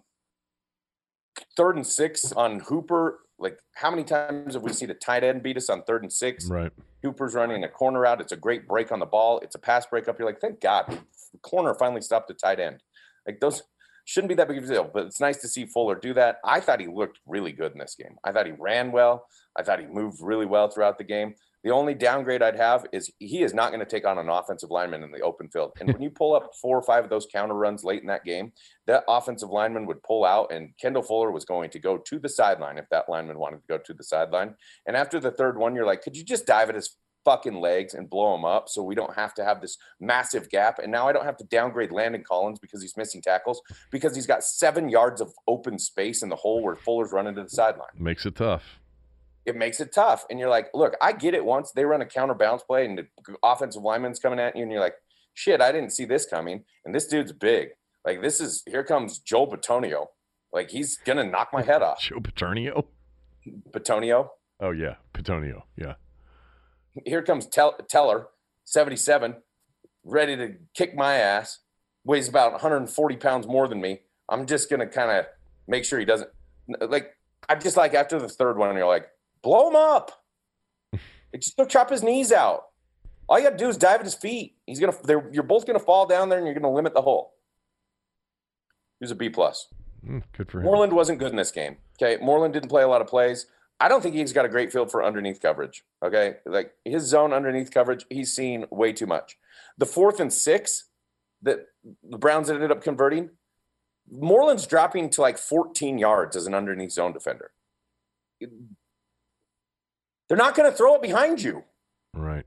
[SPEAKER 3] third and six on Hooper. Like, how many times have we seen a tight end beat us on third and six?
[SPEAKER 1] Right.
[SPEAKER 3] Hooper's running a corner out. It's a great break on the ball. It's a pass breakup. You're like, thank God, the corner finally stopped the tight end. Like, those shouldn't be that big of a deal, but it's nice to see Fuller do that. I thought he looked really good in this game. I thought he ran well. I thought he moved really well throughout the game. The only downgrade I'd have is he is not going to take on an offensive lineman in the open field. And when you pull up four or five of those counter runs late in that game, that offensive lineman would pull out, and Kendall Fuller was going to go to the sideline if that lineman wanted to go to the sideline. And after the third one, you're like, could you just dive at his fucking legs and blow him up so we don't have to have this massive gap? And now I don't have to downgrade Landon Collins because he's missing tackles, because he's got seven yards of open space in the hole where Fuller's running to the sideline.
[SPEAKER 1] Makes it tough.
[SPEAKER 3] It makes it tough. And you're like, look, I get it. Once they run a counter bounce play and the offensive lineman's coming at you and you're like, shit, I didn't see this coming. And this dude's big. Like, this is, here comes Joe Bitonio. Like, he's going to knock my head off.
[SPEAKER 1] Joe Paterno?
[SPEAKER 3] Bitonio.
[SPEAKER 1] Oh, yeah. Patonio. Yeah.
[SPEAKER 3] Here comes Tell- Teller, seventy-seven, ready to kick my ass. Weighs about one hundred forty pounds more than me. I'm just going to kind of make sure he doesn't. Like, I just like after the third one, you're like, blow him up. Just go chop his knees out. All you got to do is dive at his feet. He's gonna. You're both going to fall down there, and you're going to limit the hole. He was a B plus.
[SPEAKER 1] Mm, good for him.
[SPEAKER 3] Moreland wasn't good in this game. Okay, Moreland didn't play a lot of plays. I don't think he's got a great feel for underneath coverage. Okay, like his zone underneath coverage, he's seen way too much. The fourth and six that the Browns ended up converting, Moreland's dropping to like fourteen yards as an underneath zone defender. They're not going to throw it behind you.
[SPEAKER 1] Right.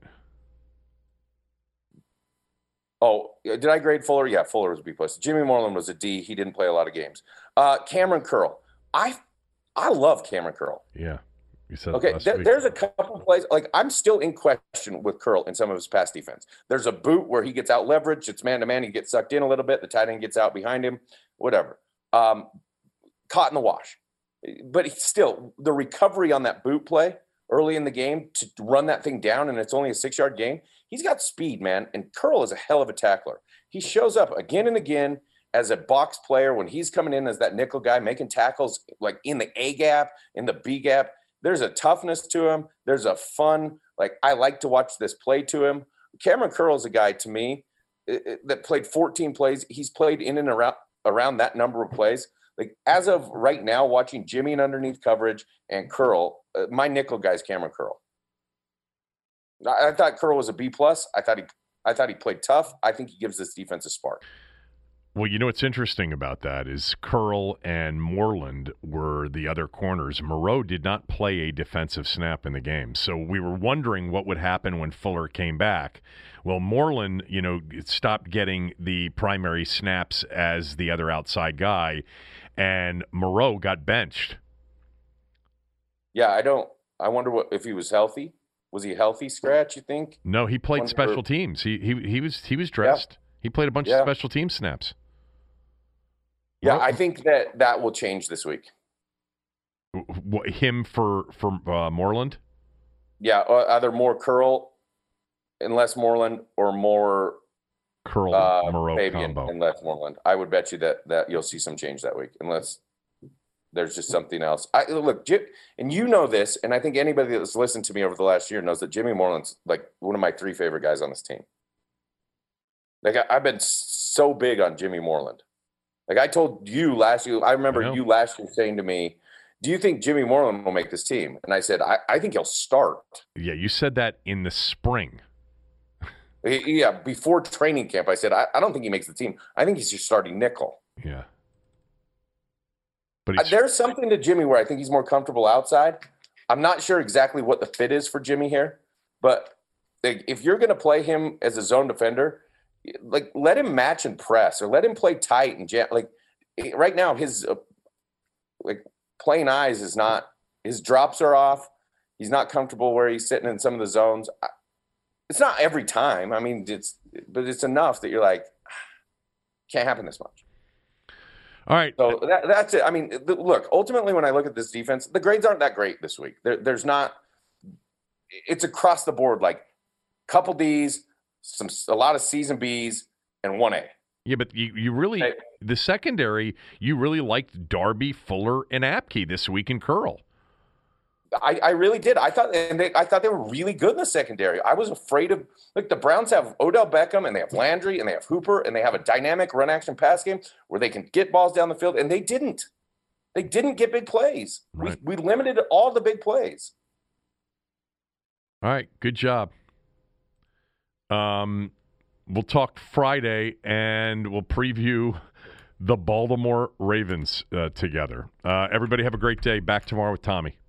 [SPEAKER 3] Oh, did I grade Fuller? Yeah, Fuller was a B plus. Jimmy Moreland was a D. He didn't play a lot of games. Uh, Cameron Curl. I I love Cameron Curl.
[SPEAKER 1] Yeah. You said
[SPEAKER 3] okay, th- there's a couple of plays. Like, I'm still in question with Curl in some of his pass defense. There's a boot where he gets out leveraged. It's man-to-man. He gets sucked in a little bit. The tight end gets out behind him. Whatever. Um, caught in the wash. But he still, the recovery on that boot play early in the game to run that thing down, and it's only a six-yard gain, he's got speed, man. And Curl is a hell of a tackler. He shows up again and again as a box player when he's coming in as that nickel guy, making tackles like in the A gap, in the B gap. There's a toughness to him. There's a fun, like, I like to watch this play to him. Cameron Curl is a guy, to me, it, it, that played fourteen plays. He's played in and around around that number of plays. Like, as of right now, watching Jimmy and underneath coverage and Curl, uh, my nickel guy is Cameron Curl. I, I thought Curl was a B plus. I thought he, I thought he played tough. I think he gives this defense a spark.
[SPEAKER 1] Well, you know what's interesting about that is Curl and Moreland were the other corners. Moreau did not play a defensive snap in the game. So we were wondering what would happen when Fuller came back. Well, Moreland, you know, stopped getting the primary snaps as the other outside guy, and Moreau got benched.
[SPEAKER 3] Yeah, I don't – I wonder what if he was healthy. Was he a healthy scratch, you think?
[SPEAKER 1] No, he played
[SPEAKER 3] Wonder-
[SPEAKER 1] special teams. He he he was he was dressed. Yeah. He played a bunch
[SPEAKER 3] yeah.
[SPEAKER 1] of special team snaps.
[SPEAKER 3] Yeah, I think that that will change this week.
[SPEAKER 1] What, him for for uh, Moreland?
[SPEAKER 3] Yeah, either more Curl and less Moreland, or more
[SPEAKER 1] Curl
[SPEAKER 3] uh,
[SPEAKER 1] Moreau
[SPEAKER 3] Fabian
[SPEAKER 1] combo
[SPEAKER 3] and less Moreland. I would bet you that that you'll see some change that week, unless there's just something else. I look, Jim, and you know this, and I think anybody that's listened to me over the last year knows that Jimmy Moreland's like one of my three favorite guys on this team. Like I, I've been so big on Jimmy Moreland. Like I told you last year, I remember I you last year saying to me, do you think Jimmy Moreland will make this team? And I said, I, I think he'll start.
[SPEAKER 1] Yeah, you said that in the spring.
[SPEAKER 3] Yeah, before training camp, I said, I, I don't think he makes the team. I think he's your starting nickel.
[SPEAKER 1] Yeah. But
[SPEAKER 3] uh, there's something to Jimmy where I think he's more comfortable outside. I'm not sure exactly what the fit is for Jimmy here, but like, if you're going to play him as a zone defender, like let him match and press, or let him play tight and jam. Like right now, his uh, like playing eyes is not. His drops are off. He's not comfortable where he's sitting in some of the zones. It's not every time. I mean, it's but it's enough that you're like, can't happen this much.
[SPEAKER 1] All right.
[SPEAKER 3] So that, that's it. I mean, look, ultimately, when I look at this defense, the grades aren't that great this week. There, there's not. It's across the board, like couple D's, some a lot of C's and B's, and one A.
[SPEAKER 1] Yeah, but you, you really
[SPEAKER 3] hey.
[SPEAKER 1] the secondary, you really liked Darby, Fuller, and Apke this week in Curl.
[SPEAKER 3] I, I really did. I thought and they, I thought they were really good in the secondary. I was afraid of like the Browns have Odell Beckham, and they have Landry, and they have Hooper, and they have a dynamic run action pass game where they can get balls down the field, and they didn't. They didn't get big plays.
[SPEAKER 1] Right.
[SPEAKER 3] We we limited all the big plays.
[SPEAKER 1] All right, good job. Um, we'll talk Friday, and we'll preview the Baltimore Ravens uh, together. Uh, everybody have a great day. Back tomorrow with Tommy.